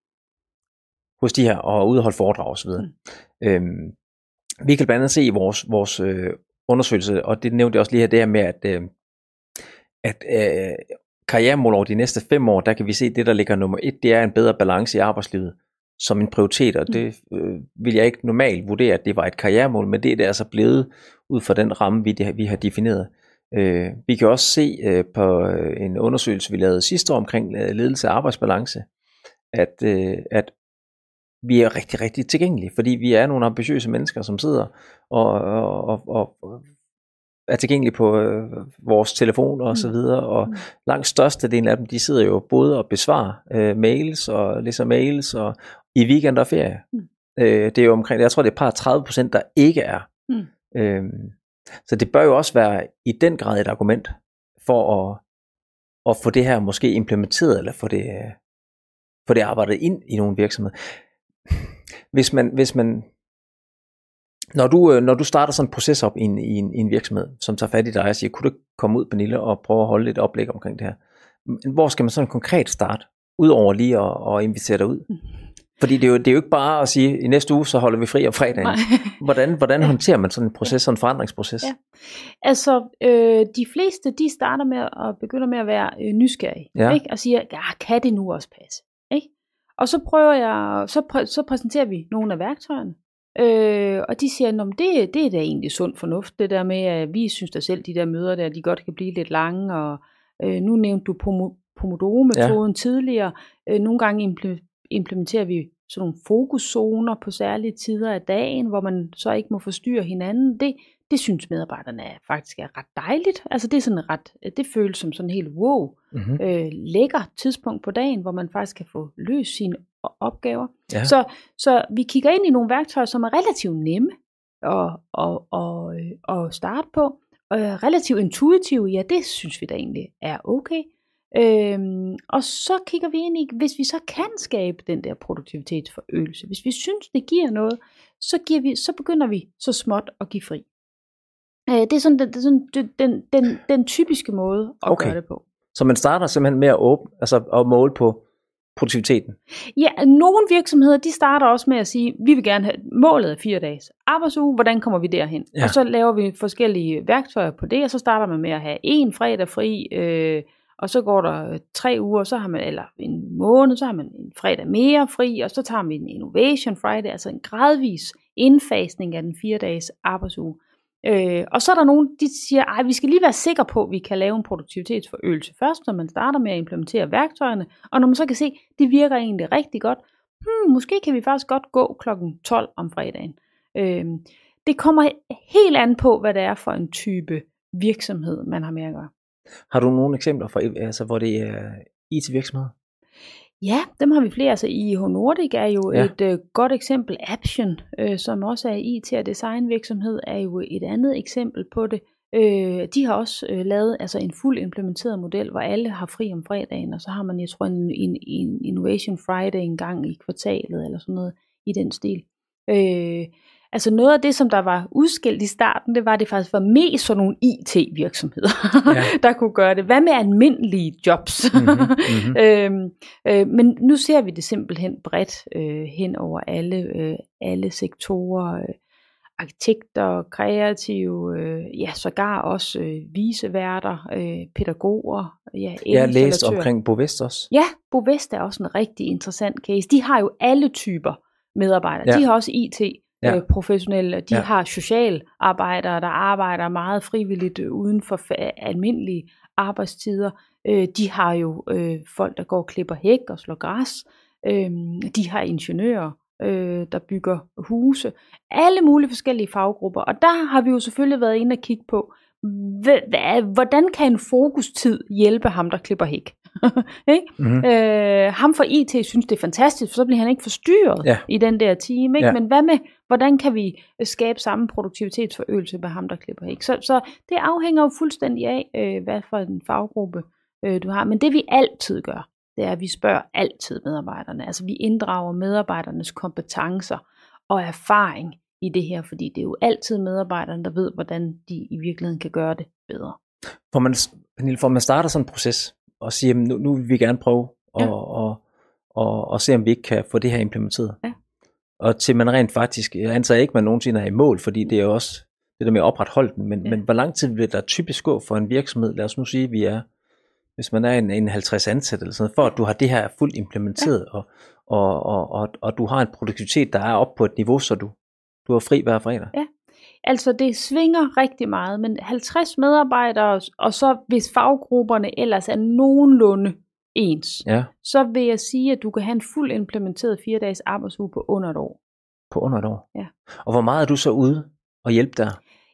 hos de her, og ude og holde foredrag og så videre, mm. øh, vi kan blandt andet se i vores, vores øh, undersøgelse, og det nævnte jeg også lige her, det her med, at, øh, at øh, karrieremål over de næste fem år, der kan vi se, at det, der ligger nummer et, det er en bedre balance i arbejdslivet som en prioritet, og det øh, vil jeg ikke normalt vurdere, at det var et karrieremål, men det er det altså blevet ud fra den ramme, vi, det, vi har defineret. Øh, vi kan også se øh, på en undersøgelse, vi lavede sidste år omkring ledelse af arbejdsbalance, at, øh, at vi er rigtig, rigtig tilgængelige, fordi vi er nogle ambitiøse mennesker, som sidder og, og, og, og er tilgængelige på øh, vores telefoner og så videre, og mm. langt størstedelen af dem, de sidder jo både og besvarer øh, mails og læser mails og i weekend og ferie. Mm. Øh, det er jo omkring, jeg tror det er et par tredive procent, der ikke er. Mm. Øh, så det bør jo også være i den grad et argument for at, at få det her måske implementeret, eller få det, få det arbejdet ind i nogle virksomheder. Hvis man, hvis man Når du, når du starter sådan en proces op i en, i, en, i en virksomhed, som tager fat i dig og siger, kunne du komme ud, Pernille, og prøve at holde lidt oplæg omkring det her? Hvor skal man sådan konkret starte, udover lige at, at invitere dig ud? Fordi det er, jo, det er jo ikke bare at sige, i næste uge, så holder vi fri om fredagen. Hvordan, hvordan håndterer man sådan en proces, sådan en forandringsproces? Ja. Altså, øh, de fleste, de starter med at begynde med at være øh, nysgerrige, ja. Ikke? Og siger, ja, kan det nu også passe? Ikke? Og så prøver jeg, så, præ, så præsenterer vi nogle af værktøjerne. Øh, og de siger, at det, det er da egentlig sund fornuft, det der med, at vi synes da selv, de der møder der, de godt kan blive lidt lange, og øh, nu nævnte du Pomodoro-metoden ja. tidligere, øh, nogle gange implementerer vi sådan nogle fokuszoner på særlige tider af dagen, hvor man så ikke må forstyrre hinanden. Det, det synes medarbejderne er, faktisk er ret dejligt, altså det er sådan ret, det føles som sådan helt wow, mm-hmm. øh, lækker tidspunkt på dagen, hvor man faktisk kan få løst sine opgaver. Ja. Så, så vi kigger ind i nogle værktøjer, som er relativt nemme at, at, at, at starte på, og relativt intuitive, ja, det synes vi da egentlig er okay. Øhm, og så kigger vi ind i, hvis vi så kan skabe den der produktivitetsforøgelse, hvis vi synes, det giver noget, så, giver vi, så begynder vi så småt at give fri. Øh, det er sådan, den, det er sådan den, den, den, den typiske måde at okay. gøre det på. Så man starter simpelthen med at åbne, altså at måle på produktiviteten? Ja, nogle virksomheder, de starter også med at sige, vi vil gerne have målet af fire dages arbejdsuge, hvordan kommer vi derhen? Ja. Og så laver vi forskellige værktøjer på det, og så starter man med at have en fredag fri, øh, og så går der tre uger, så har man, eller en måned, så har man en fredag mere fri, og så tager vi en Innovation Friday, altså en gradvis indfasning af den fire dages arbejdsuge. Øh, og så er der nogen, de siger, ej, vi skal lige være sikre på, at vi kan lave en produktivitetsforøgelse først, når man starter med at implementere værktøjerne, og når man så kan se, at det virker egentlig rigtig godt, hmm, måske kan vi faktisk godt gå klokken tolv om fredagen. Øh, det kommer helt an på, hvad det er for en type virksomhed, man har med at gøre. Har du nogle eksempler, for, altså, hvor det er I T-virksomheder? Ja, dem har vi flere. Altså I H Nordic er jo ja. et øh, godt eksempel. Aption, øh, som også er I T- og designvirksomhed, er jo et andet eksempel på det. Øh, de har også øh, lavet altså en fuld implementeret model, hvor alle har fri om fredagen, og så har man, jeg tror, en, en, en Innovation Friday en gang i kvartalet, eller sådan noget i den stil. Øh, Altså noget af det, som der var udskilt i starten, det var, at det faktisk var mest sådan nogle I T-virksomheder, ja. der kunne gøre det. Hvad med almindelige jobs? Mm-hmm, mm-hmm. øhm, øh, men nu ser vi det simpelthen bredt øh, hen over alle, øh, alle sektorer. Øh, arkitekter, kreative, øh, ja, sågar også øh, viseværter, øh, pædagoger. Ja, jeg har læst omkring Bovest også. Ja, Bovest er også en rigtig interessant case. De har jo alle typer medarbejdere. Ja. De har også I T. Ja. Øh, professionelle, de ja. har socialarbejdere, der arbejder meget frivilligt øh, uden for fa- almindelige arbejdstider. Øh, de har jo øh, folk, der går og klipper hæk og slår græs. Øh, de har ingeniører, øh, der bygger huse. Alle mulige forskellige faggrupper. Og der har vi jo selvfølgelig været inde og kigge på, h- h- hvordan kan en fokustid hjælpe ham, der klipper hæk? ikke? Mm-hmm. Øh, ham for I T synes det er fantastisk, for så bliver han ikke forstyrret ja. i den der time. Ikke? Ja. Men hvad med, hvordan kan vi skabe samme produktivitetsforøgelse med ham, der klipper hæk? Så, så det afhænger jo fuldstændig af, øh, hvad for en faggruppe øh, du har. Men det vi altid gør, det er, at vi spørger altid medarbejderne. Altså vi inddrager medarbejdernes kompetencer og erfaring i det her, fordi det er jo altid medarbejderne, der ved, hvordan de i virkeligheden kan gøre det bedre. For man, Pernille, for man starter sådan en proces, og siger, nu, nu vil vi gerne prøve at, ja. og, og, og se, om vi ikke kan få det her implementeret. Ja. Og til man rent faktisk, jeg antager ikke, man nogensinde er i mål, fordi det er jo også det der med at opretholde den, men, ja. men hvor lang tid vil der typisk gå for en virksomhed, lad os nu sige, vi er, hvis man er en, en halvtreds ansat eller sådan noget, for at du har det her fuldt implementeret, ja. og, og, og, og, og du har en produktivitet, der er oppe på et niveau, så du, du er fri hver fredag. Ja. Altså det svinger rigtig meget, men halvtreds medarbejdere, og så hvis faggrupperne ellers er nogenlunde ens, ja. så vil jeg sige, at du kan have en fuld implementeret fire dages arbejdsuge på under et år. På under et år? Ja. Og hvor meget er du så ude og hjælpe der?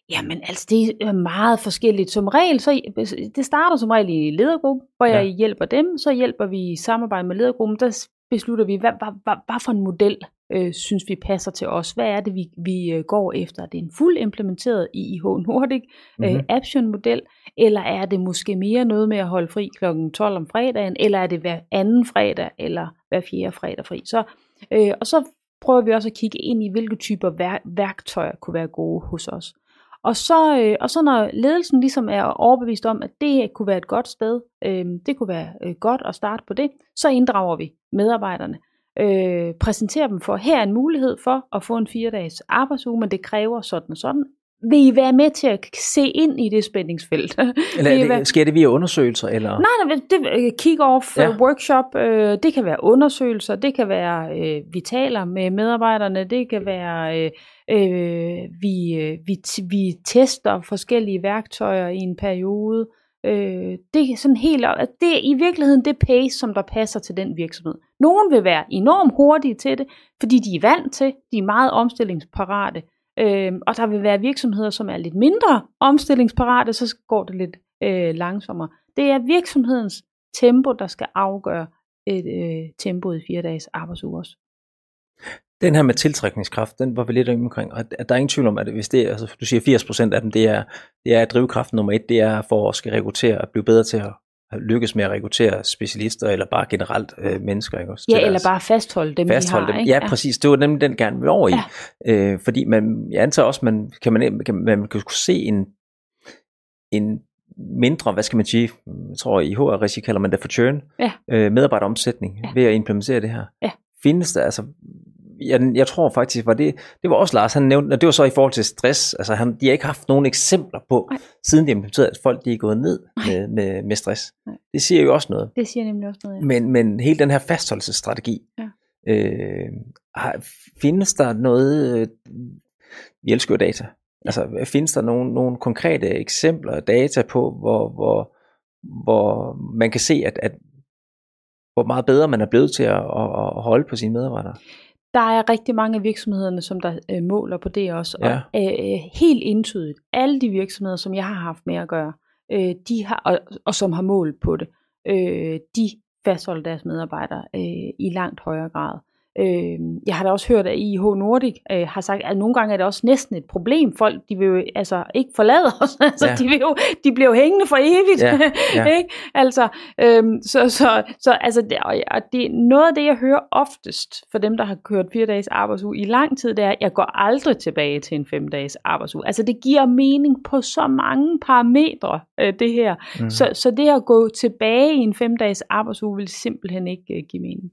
Jamen altså, det er meget forskelligt. Som regel, så det starter som regel i ledergruppen, hvor jeg ja. hjælper dem. Så hjælper vi i samarbejde med ledergruppen. Der beslutter vi, hvad, hvad, hvad, hvad for en model øh, synes vi passer til os. Hvad er det, vi, vi øh, går efter? Er det en fuld implementeret i I H Nordic øh, mm-hmm. Aption-model? Eller er det måske mere noget med at holde fri klokken tolv om fredagen? Eller er det hver anden fredag, eller hver fjerde fredag fri? Så, øh, og så prøver vi også at kigge ind i, hvilke typer vær- værktøjer kunne være gode hos os. Og så, øh, og så når ledelsen ligesom er overbevist om, at det kunne være et godt sted, øh, det kunne være øh, godt at starte på det, så inddrager vi medarbejderne, øh, præsenterer dem for, her er en mulighed for at få en fire dages arbejdsuge, men det kræver sådan og sådan. Vil I være med til at se ind i det spændingsfelt? Eller det, være... sker det via undersøgelser? Eller? Nej, nej, det kick-off, ja. workshop, øh, det kan være undersøgelser, det kan være, øh, vi taler med medarbejderne, det kan være, øh, øh, vi, øh, vi, t- vi tester forskellige værktøjer i en periode. Øh, det er sådan helt, det er i virkeligheden det pace, som der passer til den virksomhed. Nogen vil være enormt hurtige til det, fordi de er vant til, de er meget omstillingsparate. Øhm, og der vil være virksomheder, som er lidt mindre omstillingsparate, så går det lidt øh, langsommere. Det er virksomhedens tempo, der skal afgøre et, øh, tempoet i fire dages arbejdsuge også. Den her med tiltrækningskraft, den var vi lidt omkring, og der er ingen tvivl om, at hvis det, altså du siger firs procent af dem, det er, det er drivkraft nummer et, det er for at skal rekruttere og blive bedre til at lykkes med at rekruttere specialister, eller bare generelt øh, mennesker. Ikke? Ja, eller bare fastholde dem, fastholde vi har. Dem. Ja, ja, præcis. Det var nemlig den gerne vil over i. Ja. Øh, fordi man, jeg antager også, man kan man, kan, man kan se en, en mindre, hvad skal man sige, jeg tror i H R-regi kalder man det for churn, ja. øh, medarbejderomsætning, ja. ved at implementere det her. Ja. Findes der, altså, jeg, jeg tror faktisk, var det, det var også Lars, han nævnte, og det var så i forhold til stress, altså han, de har ikke haft nogen eksempler på, Nej. siden de implementerede, at folk de er gået ned med, med, med stress. Nej. Det siger jo også noget. Det siger nemlig også noget, ja. Men, men hele den her fastholdelsesstrategi, ja. øh, har, findes der noget, øh, vi elsker jo data, ja. altså findes der nogle, nogle konkrete eksempler og data på, hvor, hvor, hvor man kan se, at, at hvor meget bedre man er blevet til at, at, at holde på sine medarbejdere? Der er rigtig mange af virksomhederne, som der øh, måler på det også. Ja. Og øh, helt entydigt, alle de virksomheder, som jeg har haft med at gøre, øh, de har, og, og som har målt på det, øh, de fastholder deres medarbejdere øh, i langt højere grad. Øh, jeg har da også hørt, at I H Nordic øh, har sagt, at nogle gange er det også næsten et problem. Folk, de vil jo altså ikke forlade os. altså, ja. de, vil jo, de bliver jo hængende for evigt. Ja. Ja. ikke? Altså, øh, så, så, så altså, det, og det, noget af det, jeg hører oftest for dem, der har kørt fire dages arbejdsuge i lang tid, det er, at jeg går aldrig tilbage til en fem dages arbejdsuge. Altså, det giver mening på så mange parametre, øh, det her. Mm. Så, så det at gå tilbage i en fem dages arbejdsuge, vil simpelthen ikke øh, give mening.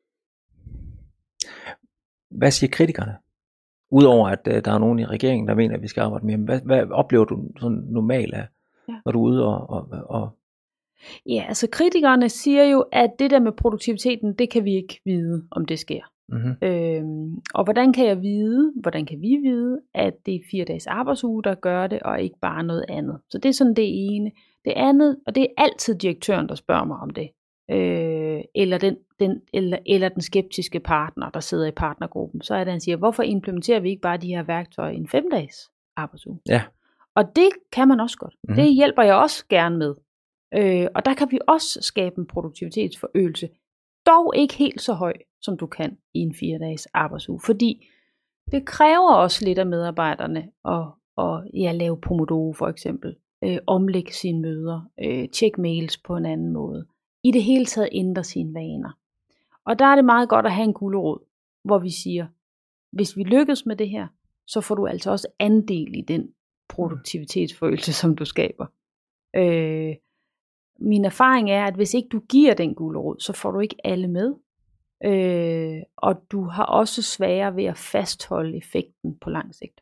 Hvad siger kritikerne? Udover at uh, der er nogen i regeringen, der mener, at vi skal arbejde mere. Hvad, hvad oplever du sådan normalt af, ja. når du er ude og, og, og... Ja, altså kritikerne siger jo, at det der med produktiviteten, det kan vi ikke vide, om det sker. Mm-hmm. Øhm, og hvordan kan jeg vide, hvordan kan vi vide, at det er fire dages arbejdsuge, der gør det, og ikke bare noget andet. Så det er sådan det ene. Det andet, og det er altid direktøren, der spørger mig om det. Øh, eller, den, den, eller, eller den skeptiske partner, der sidder i partnergruppen, så er det, han siger, hvorfor implementerer vi ikke bare de her værktøjer i en fem dages arbejdsuge? Ja. Og det kan man også godt. Mm-hmm. Det hjælper jeg også gerne med. Øh, og der kan vi også skabe en produktivitetsforøgelse. Dog ikke helt så høj, som du kan i en fire dages arbejdsuge. Fordi det kræver også lidt af medarbejderne at, at ja, lave Pomodoro for eksempel. Øh, omlægge sine møder. Øh, tjekke mails på en anden måde. I det hele taget ændre sine vaner. Og der er det meget godt at have en gulerod, hvor vi siger, hvis vi lykkes med det her, så får du altså også andel i den produktivitetsforøgelse, som du skaber. Øh, min erfaring er, at hvis ikke du giver den gulerod, så får du ikke alle med. Øh, og du har også sværere ved at fastholde effekten på lang sigt.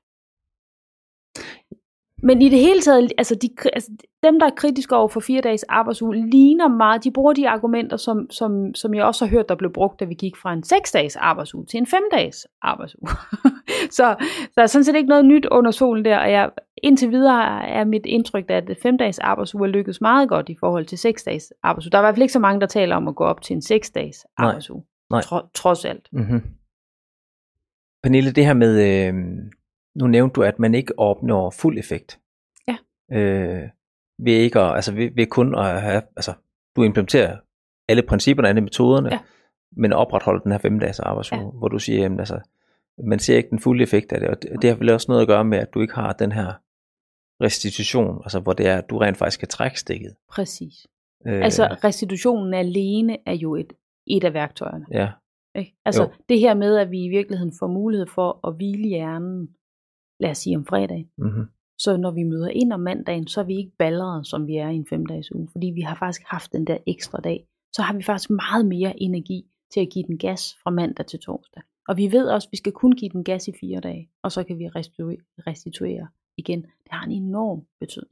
Men i det hele taget, altså, de, altså dem, der er kritiske over for fire dages arbejdsuge, ligner meget, de bruger de argumenter, som, som, som jeg også har hørt, der blev brugt, da vi gik fra en seks dages arbejdsuge til en fem dages arbejdsuge. så der er sådan set ikke noget nyt under solen der, og jeg, indtil videre er mit indtryk, at fem dages arbejdsuge er lykkedes meget godt i forhold til seks dages arbejdsuge. Der er i hvert fald ikke så mange, der taler om at gå op til en seks dages arbejdsuge, Nej. Nej. Tro, trods alt. Mm-hmm. Pernille, det her med... Øh... Nu nævnte du, at man ikke opnår fuld effekt. Ja. Øh, ved, ikke at, altså ved, ved kun at have, altså du implementerer alle principperne, alle metoderne, ja. men opretholder den her fem dages arbejdsuge, ja. hvor du siger, jamen altså, man ser ikke den fulde effekt af det, og det, det har vel også noget at gøre med, at du ikke har den her restitution, altså hvor det er, at du rent faktisk kan trække stikket. Præcis. Øh, altså restitutionen alene er jo et, et af værktøjerne. Ja. Ikke? Altså jo. Det her med, at vi i virkeligheden får mulighed for at hvile hjernen, lad os sige om fredagen. Mm-hmm. Så når vi møder ind om mandagen, så er vi ikke baldrede, som vi er i en fem-dages uge. Fordi vi har faktisk haft den der ekstra dag. Så har vi faktisk meget mere energi til at give den gas fra mandag til torsdag. Og vi ved også, at vi skal kun give den gas i fire dage. Og så kan vi restituere, restituere igen. Det har en enorm betydning.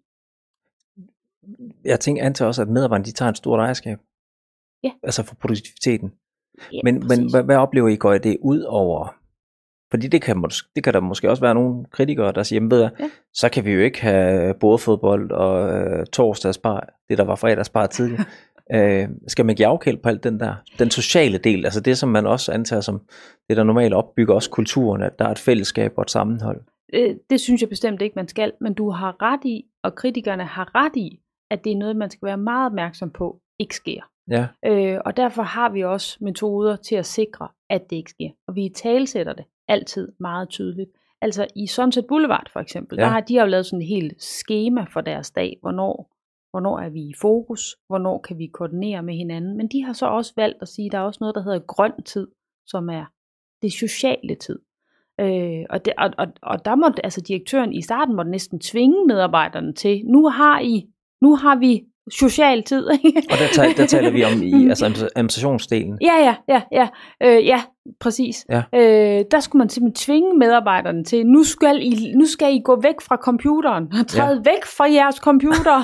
Jeg tænker antager også, at medarbejderne de tager et stort ejerskab. Ja. Altså for produktiviteten. Ja, men men hvad, hvad oplever I, går det ud over? Fordi det kan, det kan der måske også være nogle kritikere, der siger, ved jeg, ja. så kan vi jo ikke have bordfodbold og øh, torsdagsbar, det der var fredagsbar tidligere. øh, skal man give afkald på alt den der, den sociale del, altså det som man også antager som det der normalt opbygger også kulturen, at der er et fællesskab og et sammenhold? Øh, det synes jeg bestemt ikke, man skal, men du har ret i, og kritikerne har ret i, at det er noget, man skal være meget opmærksom på, ikke sker. Ja. Øh, og derfor har vi også metoder til at sikre, at det ikke sker. Og vi talsætter det altid meget tydeligt. Altså i Sunset Boulevard for eksempel, ja. der har de jo lavet sådan et helt skema for deres dag, hvornår, hvornår er vi i fokus, hvornår kan vi koordinere med hinanden. Men de har så også valgt at sige, at der er også noget, der hedder grøn tid, som er det sociale tid. Øh, og, det, og, og, og der måtte altså direktøren i starten måtte næsten tvinge medarbejderne til, nu har I, nu har vi social tid. Og der, taler, der taler vi om i altså administrationsdelen. Ja, ja, ja, ja, øh, ja, præcis. Ja. Øh, der skulle man simpelthen tvinge medarbejderne til, nu skal I, nu skal I gå væk fra computeren, træde ja. væk fra jeres computer,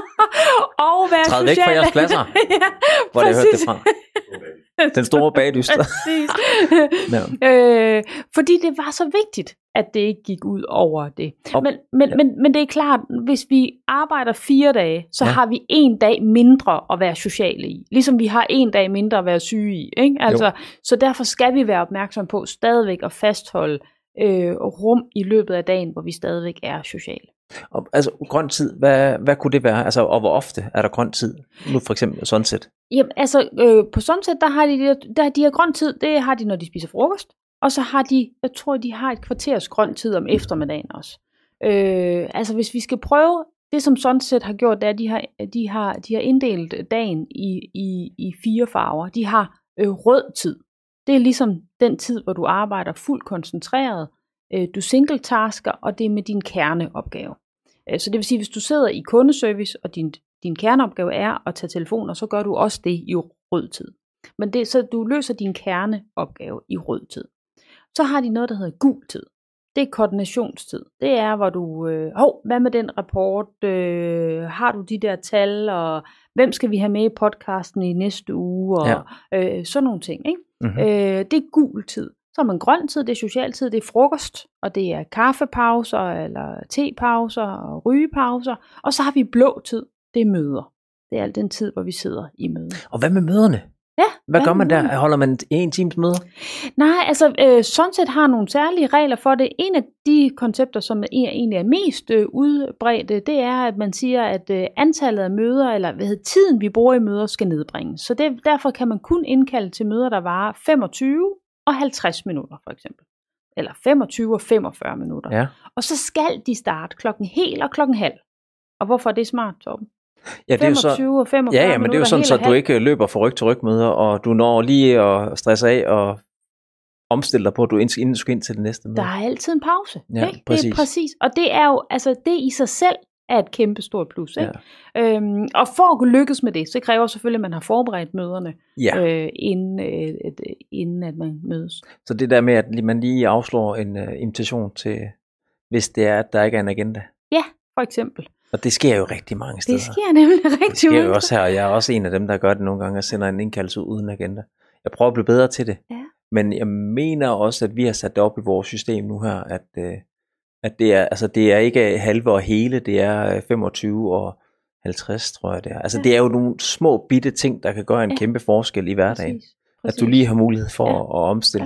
og være træde væk fra jeres pladser, ja, hvor jeg hørte det fra. Den store bagdyster. ja. øh, fordi det var så vigtigt, at det ikke gik ud over det. Men, men, ja. men, men det er klart, hvis vi arbejder fire dage, så ja. har vi en dag mindre at være sociale i. Ligesom vi har en dag mindre at være syge i. Ikke? Altså, så derfor skal vi være opmærksom på stadigvæk at fastholde øh, rum i løbet af dagen, hvor vi stadigvæk er sociale. Og, altså grøn tid, hvad, hvad kunne det være? Altså, og hvor ofte er der grøn tid? Nu for eksempel Sunset. Jamen, altså øh, på Sunset, der har de, der, de har grøn tid, det har de, når de spiser frokost. Og så har de, jeg tror, de har et kvarters grøn tid om eftermiddagen også. Øh, altså hvis vi skal prøve, det som Sunset har gjort, det er, at de har, de har, de har inddelt dagen i, i, i fire farver. De har øh, rød tid. Det er ligesom den tid, hvor du arbejder fuldt koncentreret. Øh, du single-tasker, og det er med din kerneopgave. Øh, så det vil sige, hvis du sidder i kundeservice, og din, din kerneopgave er at tage telefoner, så gør du også det i rød tid. Men det, så du løser din kerneopgave i rød tid. Så har de noget, der hedder gul tid. Det er koordinationstid. Det er, hvor du, øh, hov, hvad med den rapport? Øh, har du de der tal? Og hvem skal vi have med i podcasten i næste uge? Og ja. øh, sådan nogle ting. Ikke? Mm-hmm. Øh, det er gul tid. Så har man grøn tid, det er social tid, det er frokost, og det er kaffepauser, eller tepauser, og rygepauser. Og så har vi blå tid, det er møder. Det er al den tid, hvor vi sidder i møder. Og hvad med møderne? Ja, hvad, hvad gør man der? Holder man en times møder? Nej, altså øh, Sunset har nogle særlige regler for det. En af de koncepter, som egentlig er mest øh, udbredte, det er, at man siger, at øh, antallet af møder, eller hvad hedder, tiden vi bruger i møder, skal nedbringes. Så det, derfor kan man kun indkalde til møder, der varer femogtyve og halvtreds minutter for eksempel. Eller femogtyve og femogfyrre minutter. Ja. Og så skal de starte klokken hel og klokken halv. Og hvorfor er det smart, Torben? Ja, det er femogtyve og femogfyrre ja, ja, men det er jo sådan, så du ikke løber fra ryg til rygmøder, og du når lige at stresse af og omstille dig på, at du inden du skal ind til det næste møde. Der er altid en pause. Ja, ikke? præcis. Det er præcis. Og det er jo, altså det i sig selv er et kæmpe stort plus. Ikke? Ja. Øhm, og for at kunne lykkes med det, så kræver selvfølgelig, at man har forberedt møderne, ja. øh, inden, øh, inden at man mødes. Så det der med, at man lige afslår en uh, invitation til, hvis det er, at der ikke er en agenda. Ja, for eksempel. Og det sker jo rigtig mange steder. Det sker nemlig rigtig mange. Det sker jo også her, og jeg er også en af dem, der gør det nogle gange, og sender en indkaldelse uden agenda. Jeg prøver at blive bedre til det. Ja. Men jeg mener også, at vi har sat det op i vores system nu her, at, at det, er, altså det er ikke halve og hele, det er femogtyve og halvtreds, tror jeg det er. Altså ja. Det er jo nogle små bitte ting, der kan gøre en ja. kæmpe forskel i hverdagen. Præcis. Præcis. At du lige har mulighed for ja. at omstille dig.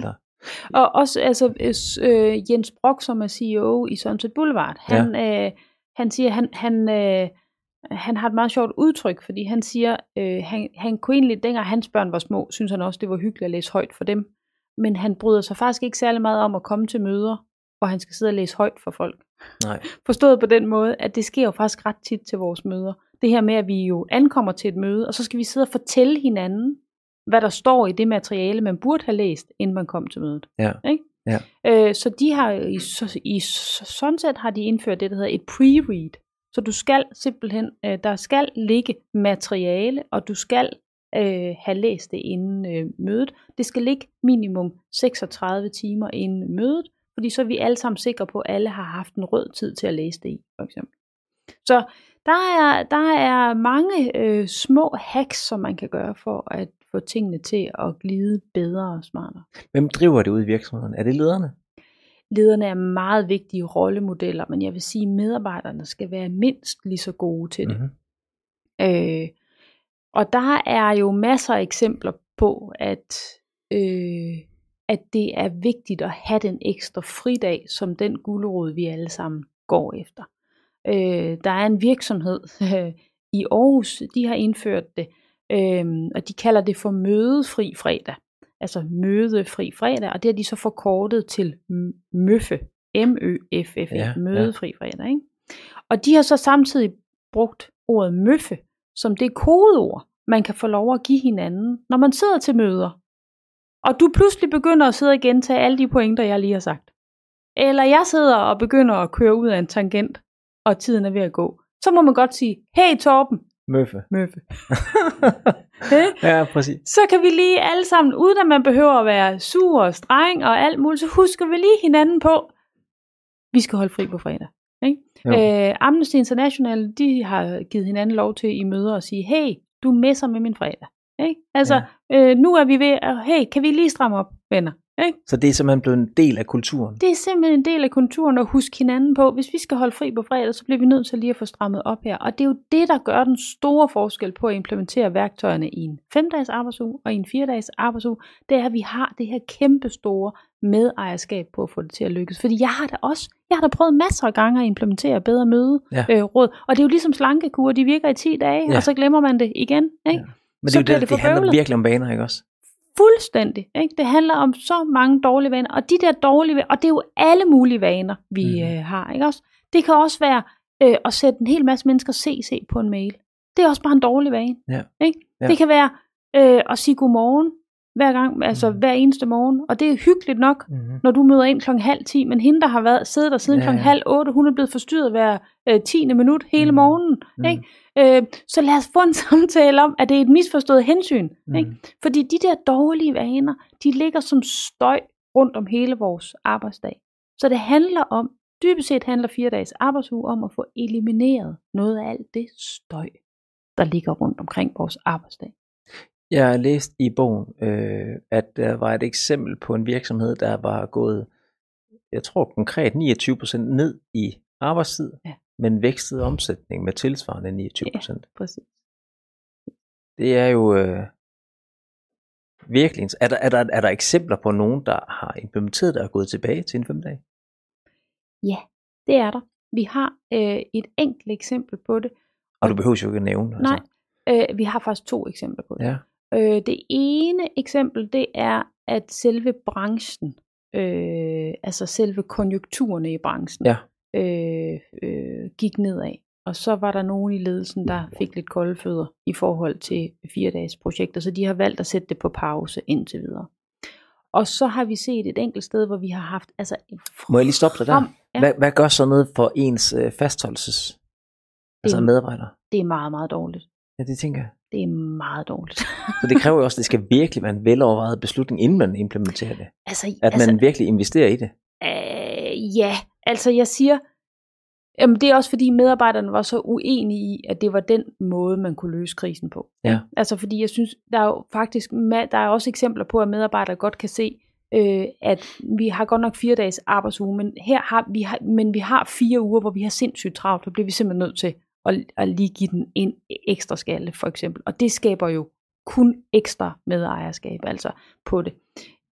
Og også altså, øh, Jens Brock, som er C E O i Sunset Boulevard, han, ja. øh, han siger, han, han, øh, han har et meget sjovt udtryk, fordi han siger, øh, han, han kunne egentlig, dengang hans børn var små, synes han også, det var hyggeligt at læse højt for dem. Men han bryder sig faktisk ikke særlig meget om at komme til møder, hvor han skal sidde og læse højt for folk. Nej. Forstået på den måde, at det sker jo faktisk ret tit til vores møder. Det her med, at vi jo ankommer til et møde, og så skal vi sidde og fortælle hinanden, hvad der står i det materiale, man burde have læst, inden man kom til mødet. Ja. Ikke? Ja. Øh, så de har i, så, i sådan set har de indført det, der hedder et pre-read. Så du skal simpelthen, øh, der skal ligge materiale, og du skal øh, have læst det inden øh, mødet. Det skal ligge minimum seksogtredive timer inden mødet, fordi så er vi alle sammen sikre på, at alle har haft en rød tid til at læse det i, for eksempel. Så der er, der er mange øh, små hacks, som man kan gøre for at få tingene til at glide bedre og smartere. Hvem driver det ud i virksomheden? Er det lederne? Lederne er meget vigtige rollemodeller, men jeg vil sige, at medarbejderne skal være mindst lige så gode til det. Mm-hmm. Øh, og der er jo masser af eksempler på, at, øh, at det er vigtigt at have den ekstra fridag, som den gulerod, vi alle sammen går efter. Øh, der er en virksomhed øh, i Aarhus, de har indført det, øh, og de kalder det for mødefri fredag. Altså mødefri fredag, og det har de så forkortet til møffe, M Ø F F E, ja, mødefri ja. fredag. Ikke? Og de har så samtidig brugt ordet møffe som det kodeord, man kan få lov at give hinanden, når man sidder til møder. Og du pludselig begynder at sidde og gentage alle de pointer, jeg lige har sagt. Eller jeg sidder og begynder at køre ud af en tangent, og tiden er ved at gå. Så må man godt sige, hey Torben. Møffe. Møffe. Okay? Ja, præcis. Så kan vi lige alle sammen, uden at man behøver at være sur og streng og alt muligt, så husker vi lige hinanden på, vi skal holde fri på fredag. Ikke? Øh, Amnesty International, de har givet hinanden lov til i møder at sige, hey, du messer med min fredag. Ikke? Altså, ja. øh, nu er vi ved, at, hey, kan vi lige stramme op, venner? Ikke? Så det er simpelthen blevet en del af kulturen? Det er simpelthen en del af kulturen at huske hinanden på. Hvis vi skal holde fri på fredag, så bliver vi nødt til lige at få strammet op her. Og det er jo det, der gør den store forskel på at implementere værktøjerne i en fem-dages arbejdsuge og i en fire-dages arbejdsuge. Det er, at vi har det her kæmpe store medejerskab på at få det til at lykkes. Fordi jeg har da også, jeg har da prøvet masser af gange at implementere bedre møderåd. Ja. Øh, råd. Og det er jo ligesom slankekur, de virker i ti dage, ja. Og så glemmer man det igen. Ikke? Ja. Men det, er det, det, det handler virkelig om vaner, ikke også? Fuldstændig. Ikke? Det handler om så mange dårlige vaner, og de der dårlige vaner, og det er jo alle mulige vaner, vi mm. øh, har. Ikke også? Det kan også være øh, at sætte en hel masse mennesker C C på en mail. Det er også bare en dårlig vane. Ja. Ikke? Ja. Det kan være øh, at sige godmorgen hver gang, altså mm. hver eneste morgen, og det er hyggeligt nok, mm. når du møder ind klokken halv ti, men hende, der har været, siddet der siden ja, klokken ja. halv otte, hun er blevet forstyrret hver øh, tiende minut hele mm. morgenen. Mm. Ikke? Øh, så lad os få en samtale om, at det er et misforstået hensyn. Mm. Ikke? Fordi de der dårlige vaner, de ligger som støj rundt om hele vores arbejdsdag. Så det handler om, dybest set handler fire dages arbejdsuge om at få elimineret noget af alt det støj, der ligger rundt omkring vores arbejdsdag. Jeg har læst i bogen, øh, at der var et eksempel på en virksomhed, der var gået, jeg tror konkret niogtyve procent ned i arbejdstid, ja. Men vækstede omsætning med tilsvarende niogtyve procent. Ja, præcis. Det er jo øh, virkelig. Er der, er, der, er der eksempler på nogen, der har implementeret det og gået tilbage til en fem dag? Ja, det er der. Vi har øh, et enkelt eksempel på det. Og, og du behøver jo ikke at nævne. Nej, altså. øh, vi har faktisk to eksempler på det. Ja. Øh, det ene eksempel, det er, at selve branchen, øh, altså selve konjunkturerne i branchen, ja. øh, øh, gik nedad. Og så var der nogen i ledelsen, der fik lidt kolde fødder i forhold til fire dages projekter, så de har valgt at sætte det på pause indtil videre. Og så har vi set et enkelt sted, hvor vi har haft... Altså, Må jeg lige stoppe dig der? Ja. Hvad, hvad gør så noget for ens øh, fastholdelses altså medarbejdere? Det er meget, meget dårligt. Ja, det tænker jeg. Det er meget dårligt. Så det kræver jo også, at det skal virkelig være en velovervejet beslutning, inden man implementerer det. Altså, at man altså, virkelig investerer i det. Øh, ja, altså jeg siger... Jamen, det er også fordi medarbejderne var så uenige i, at det var den måde, man kunne løse krisen på. Ja. Altså fordi jeg synes, der er jo faktisk, der er også eksempler på, at medarbejdere godt kan se, øh, at vi har godt nok fire dages arbejdsuge, men her har vi, har, men vi har fire uger, hvor vi har sindssygt travlt, så bliver vi simpelthen nødt til at, at lige give den en ekstra skalle, for eksempel. Og det skaber jo kun ekstra medejerskab, altså på det.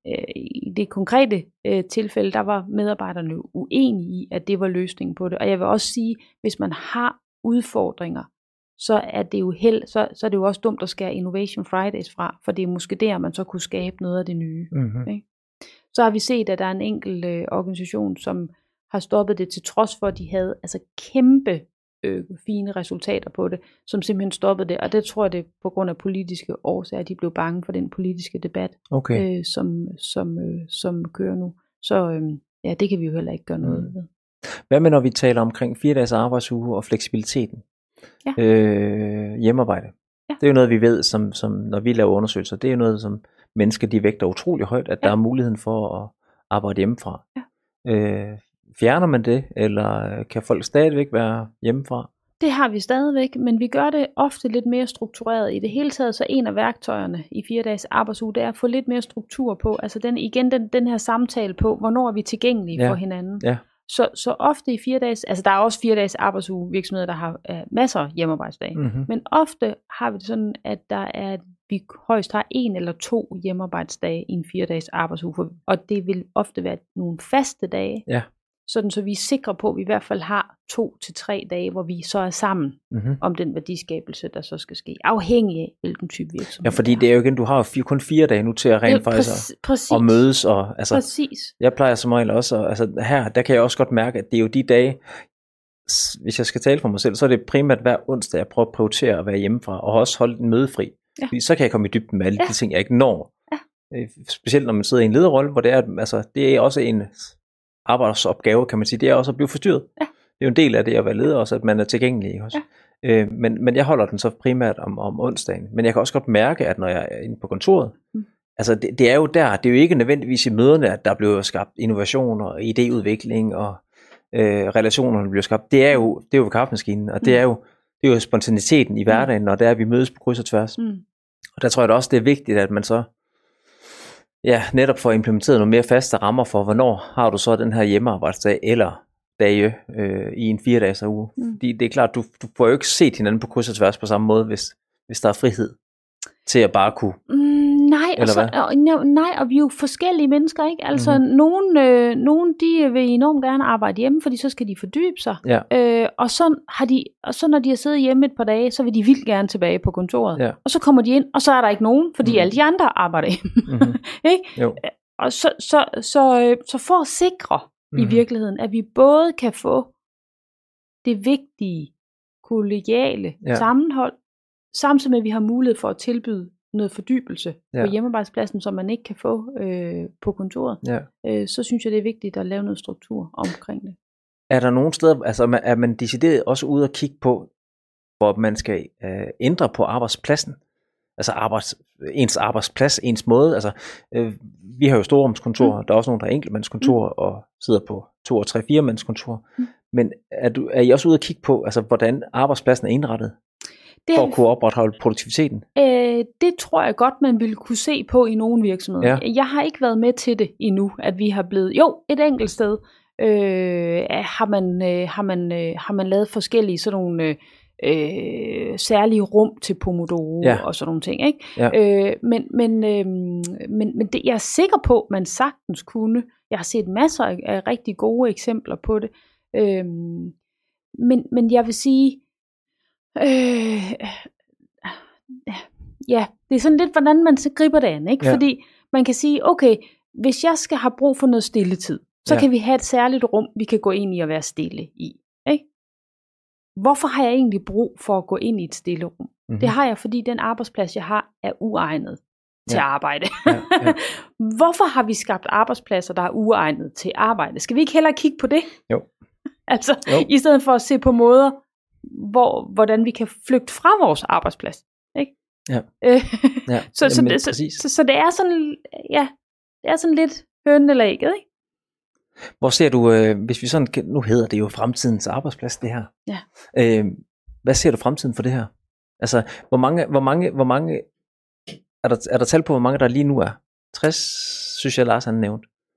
øh, i det konkrete øh, tilfælde, der var medarbejderne uenige i, at det var løsningen på det. Og jeg vil også sige, hvis man har udfordringer, så er det jo held, så, så er det jo også dumt at skære Innovation Fridays fra, for det er måske der, man så kunne skabe noget af det nye. Mm-hmm. Ikke? Så har vi set, at der er en enkelt øh, organisation, som har stoppet det, til trods for, at de havde altså kæmpe øh, fine resultater på det, som simpelthen stoppede det. Og det tror jeg, det er på grund af politiske årsager, at de blev bange for den politiske debat, okay. øh, som, som, øh, som kører nu. Så øh, ja, det kan vi jo heller ikke gøre noget mm. ved. Hvad med, når vi taler omkring fire dages arbejdsuge og fleksibiliteten? Ja. Øh, hjemmearbejde. Ja. Det er jo noget, vi ved, som, som når vi laver undersøgelser, det er jo noget, som mennesker, de vægter utrolig højt, at ja. der er muligheden for at arbejde hjemmefra. Ja. Øh, fjerner man det, eller kan folk stadigvæk være hjemmefra? Det har vi stadigvæk, men vi gør det ofte lidt mere struktureret. I det hele taget, så en af værktøjerne i fire dages arbejdsuge, det er at få lidt mere struktur på, altså den, igen den, den her samtale på, hvornår er vi tilgængelige ja. for hinanden. Ja. Så, så ofte i fire dages, altså der er også fire dages arbejdsuge virksomheder, der har uh, masser af hjemmearbejdsdage, mm-hmm. men ofte har vi det sådan, at der er, vi højst har en eller to hjemmearbejdsdage i en fire dages arbejdsuge, og det vil ofte være nogle faste dage, ja. sådan så vi er sikre på, at vi i hvert fald har to til tre dage, hvor vi så er sammen mm-hmm. om den værdiskabelse, der så skal ske, afhængig af, hvilken type virksomhed. Ja, fordi det er jo igen, du har jo fire, kun fire dage nu til at rent ja, faktisk at, at mødes. Og, altså, præcis. Jeg plejer som regel også, og, altså her, der kan jeg også godt mærke, at det er jo de dage, hvis jeg skal tale for mig selv, så er det primært hver onsdag, jeg prøver at prioritere at være hjemmefra, og også holde den mødefri. Ja. Fordi så kan jeg komme i dybden med alle ja. de ting, jeg ikke når. Ja. Specielt når man sidder i en lederrolle, hvor det er, altså, det er også en arbejdsopgave, kan man sige, det er også at blive forstyrret. Ja. Det er jo en del af det at være leder også, at man er tilgængelig også. Ja. Øh, men, men jeg holder den så primært om, om onsdagen. Men jeg kan også godt mærke, at når jeg er inde på kontoret, mm. altså det, det er jo der, det er jo ikke nødvendigvis i møderne, at der bliver skabt innovation og idéudvikling og øh, relationerne bliver skabt. Det er jo, det er jo ved kaffemaskinen, og det er jo, det er jo spontaniteten i hverdagen, når der er, vi mødes på kryds og tværs. Mm. Og der tror jeg da også, det er vigtigt, at man så ja, netop får implementeret nogle mere faste rammer for, hvornår har du så den her hjemmearbejdsdag eller dage øh, i en fire dages uge. Mm. Fordi det er klart, du, du får jo ikke set hinanden på kryds og tværs på samme måde, hvis, hvis der er frihed til at bare kunne. Mm, nej, og så, og, nej, og vi er jo forskellige mennesker, ikke? Altså, mm. nogen, øh, nogen de vil enormt gerne arbejde hjemme, fordi så skal de fordybe sig. Ja. Øh, og, så har de, og så når de har siddet hjemme et par dage, så vil de vildt gerne tilbage på kontoret. Ja. Og så kommer de ind, og så er der ikke nogen, fordi mm. alle de andre arbejder hjemme. Mm-hmm. Ikke? Jo. Og så, så, så, så, så for at sikre mm. i virkeligheden, at vi både kan få det vigtige, kollegiale ja. sammenhold, samtidig med, at vi har mulighed for at tilbyde noget fordybelse ja. på hjemmearbejdspladsen, som man ikke kan få øh, på kontoret, ja. øh, så synes jeg, det er vigtigt at lave noget struktur omkring det. Er der nogle steder, altså er man decideret også ude at kigge på, hvor man skal øh, ændre på arbejdspladsen? Altså arbejds, ens arbejdsplads, ens måde. Altså, øh, vi har jo storrumskontor, mm. der er også nogle, der er enkeltmandskontor mm. og sidder på to og tre, fire mandskontor. Mm. Men er, du, er I også ude at kigge på, altså, hvordan arbejdspladsen er indrettet? Det, for at kunne opretholde produktiviteten? Øh, det tror jeg godt, man ville kunne se på i nogle virksomheder. Ja. Jeg har ikke været med til det endnu, at vi har blevet, jo, et enkelt sted, øh, har, man, øh, har, man, øh, har man lavet forskellige sådan nogle øh, særlige rum til Pomodoro ja. og sådan nogle ting. Ikke? Ja. Øh, men men, øh, men, men det, jeg er sikker på, man sagtens kunne. Jeg har set masser af, af rigtig gode eksempler på det. Øh, men, men jeg vil sige, Øh, ja, det er sådan lidt, hvordan man så griber det an, ikke? Ja. Fordi man kan sige, okay, hvis jeg skal have brug for noget stilletid, så ja. kan vi have et særligt rum, vi kan gå ind i og være stille i, ikke? Hvorfor har jeg egentlig brug for at gå ind i et stille rum? Mm-hmm. Det har jeg, fordi den arbejdsplads, jeg har, er uegnet til ja. arbejde. Ja, ja. Hvorfor har vi skabt arbejdspladser, der er uegnet til arbejde? Skal vi ikke hellere kigge på det? Jo. altså, jo. I stedet for at se på måder, hvor, hvordan vi kan flygte fra vores arbejdsplads, ikke? Ja. ja. så, så, Jamen, så, så, så det er sådan, ja, det er sådan lidt hønen eller ægget, ikke? Hvor ser du, øh, hvis vi sådan, nu hedder det jo fremtidens arbejdsplads, det her. Ja. Øh, hvad ser du fremtiden for det her? Altså, hvor mange, hvor mange, hvor mange, er der, er der tal på, hvor mange der lige nu er? tres, synes jeg, Lars han nævnt.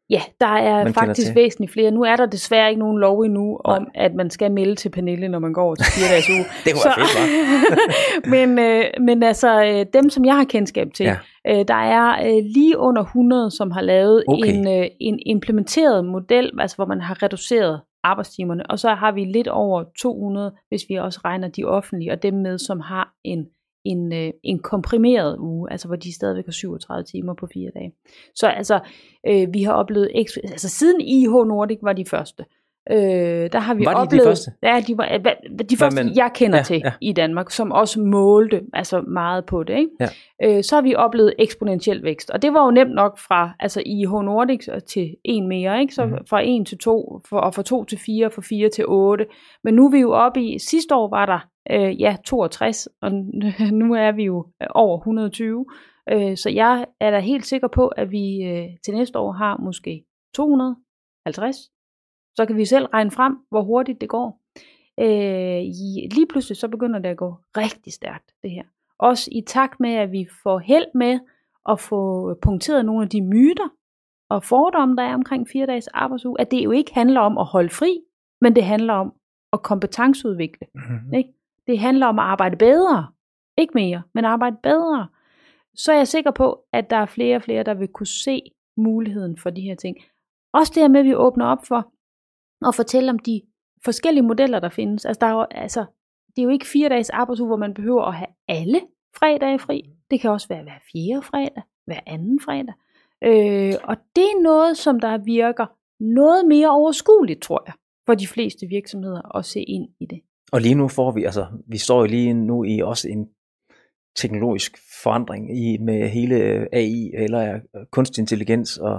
Ja, der er faktisk væsentligt flere. Nu er der desværre ikke nogen lov endnu om, Nej. at man skal melde til Pernille, når man går over til fire dages uge. Det kunne være fedt, hva'? men, øh, men altså, dem som jeg har kendskab til, ja. øh, der er øh, lige under hundrede, som har lavet okay. en, øh, en implementeret model, altså hvor man har reduceret arbejdstimerne, og så har vi lidt over to hundrede, hvis vi også regner de offentlige, og dem med, som har en En, øh, en komprimeret uge, altså hvor de stadigvæk har syvogtredive timer på fire dage. Så altså, øh, vi har oplevet, altså siden I H Nordic var de første, øh, der har vi var de oplevet, de første? Ja, de var de første, men, jeg kender ja, til ja. i Danmark, som også målte altså meget på det, ikke? Ja. Øh, så har vi oplevet eksponentiel vækst, og det var jo nemt nok fra altså I H Nordic til en mere, ikke? Så mm. fra en til to, for, og fra to til fire, fra fire til otte, men nu er vi jo oppe i, sidste år var der Øh, ja, toogtres, og nu er vi jo over et hundrede og tyve, øh, så jeg er da helt sikker på, at vi øh, til næste år har måske to hundrede og halvtreds, så kan vi selv regne frem, hvor hurtigt det går. Øh, lige pludselig så begynder det at gå rigtig stærkt, det her. Også i takt med, at vi får held med at få punkteret nogle af de myter og fordomme, der er omkring fire dages arbejdsuge, at det jo ikke handler om at holde fri, men det handler om at kompetenceudvikle, mm-hmm. ikke? Det handler om at arbejde bedre. Ikke mere, men arbejde bedre. Så er jeg sikker på, at der er flere og flere, der vil kunne se muligheden for de her ting. Også det her med, at vi åbner op for at fortælle om de forskellige modeller, der findes. Altså, der er jo, altså, det er jo ikke fire dages arbejdsuge, hvor man behøver at have alle fredage fri. Det kan også være hver fjerde fredag, hver anden fredag. Øh, og det er noget, som der virker noget mere overskueligt, tror jeg, for de fleste virksomheder at se ind i det. Og lige nu får vi, altså vi står jo lige nu i også en teknologisk forandring i med hele A I eller kunstig intelligens, og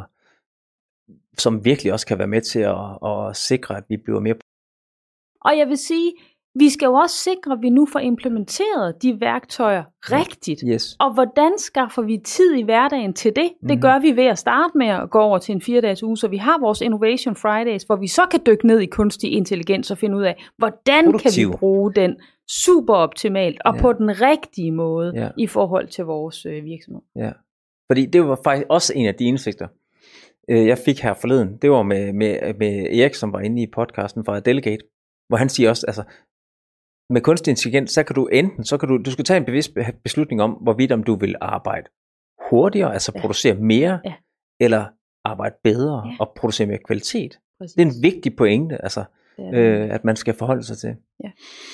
som virkelig også kan være med til at, at sikre, at vi bliver mere. Og jeg vil sige, vi skal jo også sikre, at vi nu får implementeret de værktøjer rigtigt. Yes. Og hvordan skaffer vi tid i hverdagen til det? Det mm-hmm. gør vi ved at starte med at gå over til en fire-dages uge, så vi har vores Innovation Fridays, hvor vi så kan dykke ned i kunstig intelligens og finde ud af, hvordan Produktiv. kan vi bruge den super optimalt og ja. på den rigtige måde ja. i forhold til vores øh, virksomhed. Ja, fordi det var faktisk også en af de indsigter, øh, jeg fik her forleden. Det var med, med, med Erik, som var inde i podcasten fra Delegate, hvor han siger også, altså med kunstig intelligens, så kan du enten, så kan du, du skal tage en bevidst beslutning om, hvorvidt om du vil arbejde hurtigere, altså ja. producere mere, ja. eller arbejde bedre ja. og producere mere kvalitet. Præcis. Det er en vigtig pointe, altså, øh, at man skal forholde sig til. Ja.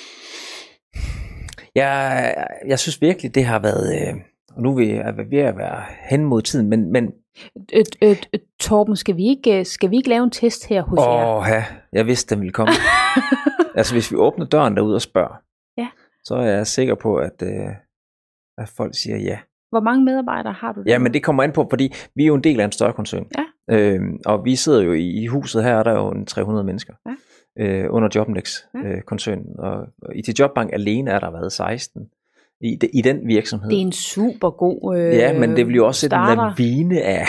Jeg, jeg synes virkelig, det har været, øh, og nu er vi ved at være hen mod tiden, men... men øh, øh, øh, Torben, skal vi, ikke, skal vi ikke lave en test her hos åh, jer? Åh, ja, jeg vidste, den ville komme. Altså hvis vi åbner døren derude og spørger, ja. så er jeg sikker på, at, øh, at folk siger ja. Hvor mange medarbejdere har du der? Ja, men det kommer an på, fordi vi er jo en del af en større koncern. Ja. Øhm, og vi sidder jo i, i huset her, er der jo en tre hundrede mennesker ja. øh, under Jobindex-koncernen. Ja. Øh, og, og i til Jobbank alene er der været seksten i, de, i den virksomhed. Det er en super god øh, ja, men det vil jo også sætte en lavine af.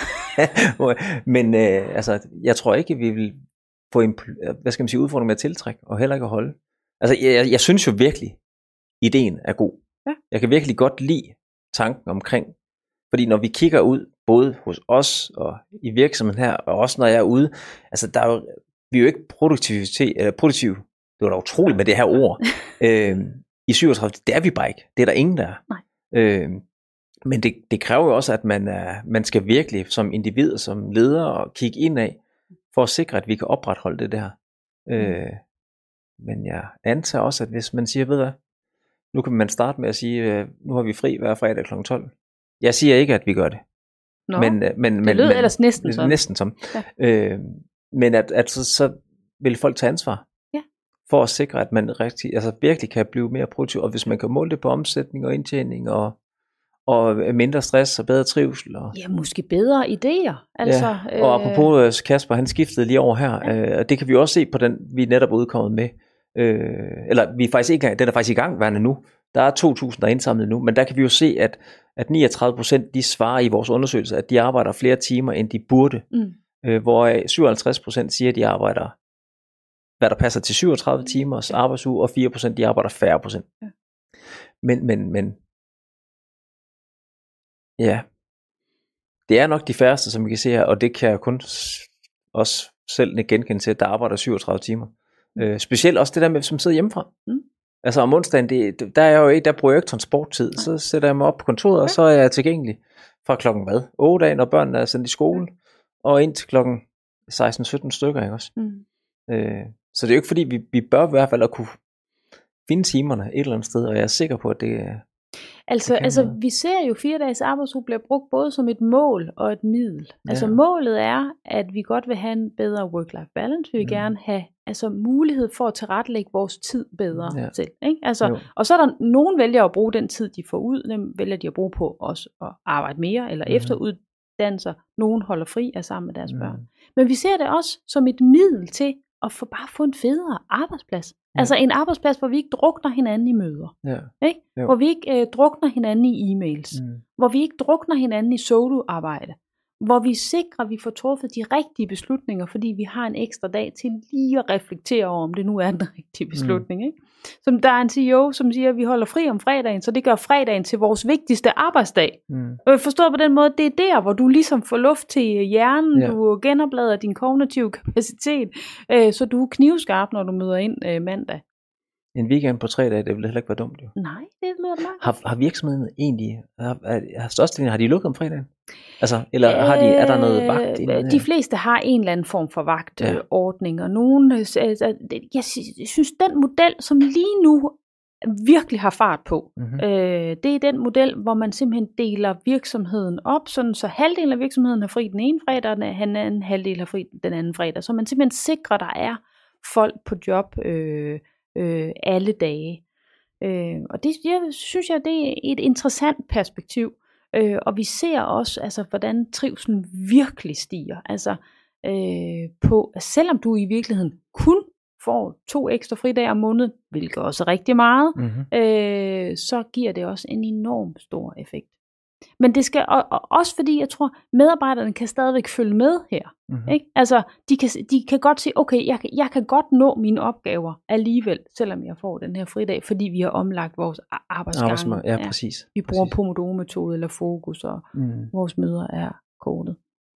men øh, altså, jeg tror ikke, vi vil få en, hvad skal man sige, udfordring med at tiltrække, og heller ikke at holde. Altså, jeg, jeg synes jo virkelig, ideen er god. Ja. Jeg kan virkelig godt lide tanken omkring, fordi når vi kigger ud, både hos os og i virksomheden her, og også når jeg er ude, altså, der er jo, vi er jo ikke produktivitet, eller produktiv, det var da utroligt med det her ord, øh, i syvogtredive, det er vi bare ikke. Det er der ingen, der er. Nej. Øh, men det, det kræver jo også, at man, er, man skal virkelig som individ og som leder og kigge indad, for at sikre, at vi kan opretholde det der. Mm. Øh, men jeg antager også, at hvis man siger, ved hvad, nu kan man starte med at sige, øh, nu har vi fri hver fredag klokken tolv. Jeg siger ikke, at vi gør det. Nå, men, men, det lød men, ellers næsten som. Næsten som. Ja. Øh, men at, at så, så vil folk tage ansvar. Ja. For at sikre, at man rigtig, altså virkelig kan blive mere produktiv. Og hvis man kan måle det på omsætning og indtjening og og mindre stress og bedre trivsel. Og ja, måske bedre idéer. Altså, ja. Og øh... apropos Kasper, han skiftede lige over her, ja. øh, det kan vi også se på den, vi er netop udkommet med. Øh, eller vi er faktisk ikke, den er faktisk i gang værende nu. Der er to tusind, der er indsamlet nu, men der kan vi jo se, at, at niogtredive procent de svarer i vores undersøgelse, at de arbejder flere timer, end de burde. Mm. Øh, hvor syvoghalvtreds procent siger, at de arbejder, hvad der passer til syvogtredive timers arbejdsuge, og fire procent de arbejder fyrre procent. Ja. Men, men, men Ja, det er nok de færreste, som vi kan se her, og det kan jeg kun også selv genkende til, der arbejder syvogtredive timer. Øh, specielt også det der med, som sidder hjemmefra. Mm. Altså om onsdagen, det, der er jeg jo ikke, der bruger jeg ikke transporttid. Ja. Så sætter jeg mig op på kontoret, og så er jeg tilgængelig fra klokken hvad? otte af, når børnene er sendt i skole, og ind til klokken seksten sytten stykker, ikke også? Mm. Øh, så det er jo ikke fordi, vi, vi bør i hvert fald at kunne finde timerne et eller andet sted, og jeg er sikker på, at det Altså, altså vi ser jo, fire dages arbejdsuge bliver brugt både som et mål og et middel. Ja. Altså målet er, at vi godt vil have en bedre work-life balance. Vi vil mm. gerne have altså, mulighed for at tilrettelægge vores tid bedre ja. til. Ikke? Altså, og så er der nogen vælger at bruge den tid, de får ud. Dem vælger de at bruge på også at arbejde mere eller mm. efteruddannelser. Nogen holder fri af sammen med deres mm. børn. Men vi ser det også som et middel til at få bare få en federe arbejdsplads. Ja. Altså en arbejdsplads, hvor vi ikke drukner hinanden i møder. Ja. Ikke? Hvor vi ikke øh, drukner hinanden i e-mails. Mm. Hvor vi ikke drukner hinanden i solo-arbejde. Hvor vi sikrer, at vi får truffet de rigtige beslutninger, fordi vi har en ekstra dag til lige at reflektere over, om det nu er den rigtige beslutning. Mm. Ikke? Som der er en C E O, som siger, at vi holder fri om fredagen, så det gør fredagen til vores vigtigste arbejdsdag. Mm. Forstået på den måde, det er der, hvor du ligesom får luft til hjernen, ja. Du genoplader din kognitive kapacitet, øh, så du er knivskarp, når du møder ind øh, mandag. En weekend på tre dage, det vil heller ikke være dumt, jo. Nej, det lyder meget. Har, har virksomheden egentlig, har, har størstedelen, har de lukket om fredagen? Altså, eller øh, har de, er der noget vagt? I noget de fleste har en eller anden form for vagtordning, ja. Og nogen, altså, jeg synes, den model, som lige nu virkelig har fart på, mm-hmm. øh, det er den model, hvor man simpelthen deler virksomheden op, sådan så halvdelen af virksomheden har fri den ene fredag, og den anden halvdel har fri den anden fredag. Så man simpelthen sikrer, at der er folk på job øh, øh, alle dage. Øh, og det jeg, synes jeg, det er et interessant perspektiv. Øh, og vi ser også, altså, hvordan trivselen virkelig stiger. Altså, øh, på, at selvom du i virkeligheden kun får to ekstra fridage om måneden, hvilket også er rigtig meget, mm-hmm. øh, så giver det også en enorm stor effekt. Men det skal og, og også fordi, jeg tror, medarbejderne kan stadigvæk følge med her. Mm-hmm. Ikke? Altså, de kan, de kan godt se, okay, jeg, jeg kan godt nå mine opgaver alligevel, selvom jeg får den her fridag, fordi vi har omlagt vores arbejdsgange. Ja, ja, præcis. Vi bruger præcis. Pomodoro-metode eller fokus, og mm. vores møder er kortet.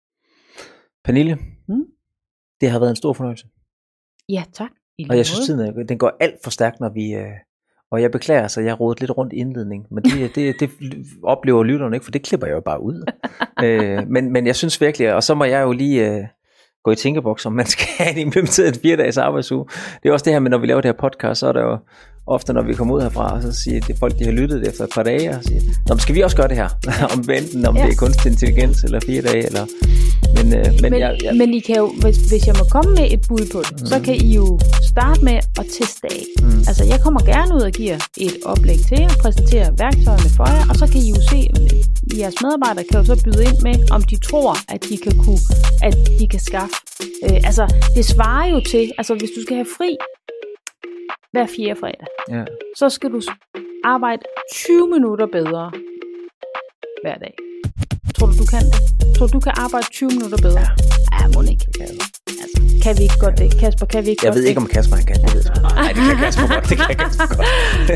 Pernille, mm? det har været en stor fornøjelse. Ja, tak. Og jeg synes, tiden, den går alt for stærkt, når vi... Øh, og jeg beklager, så jeg rodet lidt rundt i indledningen, men det, det, det oplever lytterne ikke, for det klipper jeg jo bare ud. øh, men, men jeg synes virkelig, og så må jeg jo lige øh, gå i tænkeboks, om man skal have implementeret en fire dages arbejdsuge. Det er også det her med, når vi laver det her podcast, så er der jo ofte, når vi kommer ud herfra, så siger det folk, de har lyttet det efter et par dage, og siger, nå, skal vi også gøre det her? om enten, om ja. det er kunstig intelligens, eller fire dage, eller... Men, øh, men, men, jeg, jeg... men I kan jo, hvis, hvis jeg må komme med et bud på det, mm. så kan I jo starte med at teste af. Mm. Altså, jeg kommer gerne ud og giver et oplæg til jer, præsentere værktøjerne for jer, og så kan I jo se, jeres medarbejdere kan jo så byde ind med, om de tror, at de kan kunne, at de kan skaffe. Øh, altså, det svarer jo til, altså hvis du skal have fri hver fjerde fredag, ja. så skal du arbejde tyve minutter bedre hver dag. Tror du, du kan det? Tror du, du kan arbejde tyve minutter bedre? Ja, ja må ikke. Det kan jeg. Altså, kan vi ikke godt det? Kasper, kan vi ikke jeg godt ved det? ikke, om Kasper han kan det. Nej, det kan Kasper godt. Det kan Kasper godt.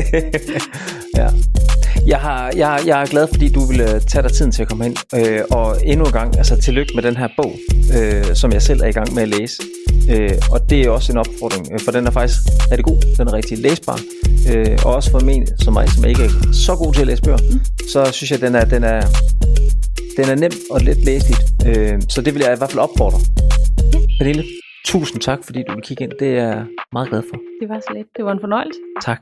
ja. Jeg, har, jeg, jeg er glad, fordi du ville tage dig tiden til at komme ind. Øh, og endnu en gang, altså tillykke med den her bog, øh, som jeg selv er i gang med at læse. Øh, og det er også en opfordring, for den er faktisk rigtig god. Den er rigtig læsbar. Øh, og også for mig, som mig, som ikke er så god til at læse bøger, mm. så synes jeg, den er... Den er Den er nem og let læseligt, øh, så det vil jeg i hvert fald opfordre. Ja. Pernille, tusind tak, fordi du vil kigge ind. Det er jeg meget glad for. Det var så let. Det var en fornøjelse. Tak.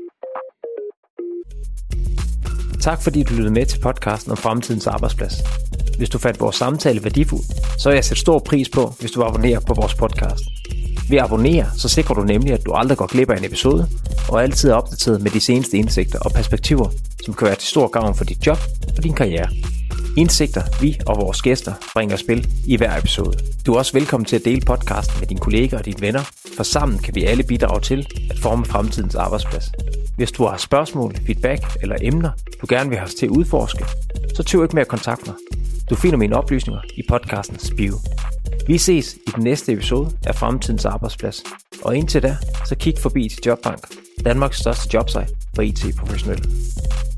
Tak fordi du lyttede med til podcasten om fremtidens arbejdsplads. Hvis du fandt vores samtale værdifuld, så vil jeg sætte stor pris på, hvis du abonnerer på vores podcast. Ved at abonnere, så sikrer du nemlig, at du aldrig går glip af en episode, og altid er opdateret med de seneste indsigter og perspektiver, som kan være til stor gavn for dit job og din karriere. Indsigter, vi og vores gæster bringer spil i hver episode. Du er også velkommen til at dele podcasten med dine kolleger og dine venner, for sammen kan vi alle bidrage til at forme fremtidens arbejdsplads. Hvis du har spørgsmål, feedback eller emner, du gerne vil have os til at udforske, så tøv ikke med at kontakte mig. Du finder mine oplysninger i podcastens bio. Vi ses i den næste episode af Fremtidens Arbejdsplads, og indtil da, så kig forbi til Jobbank, Danmarks største jobsite for I T-professionelle.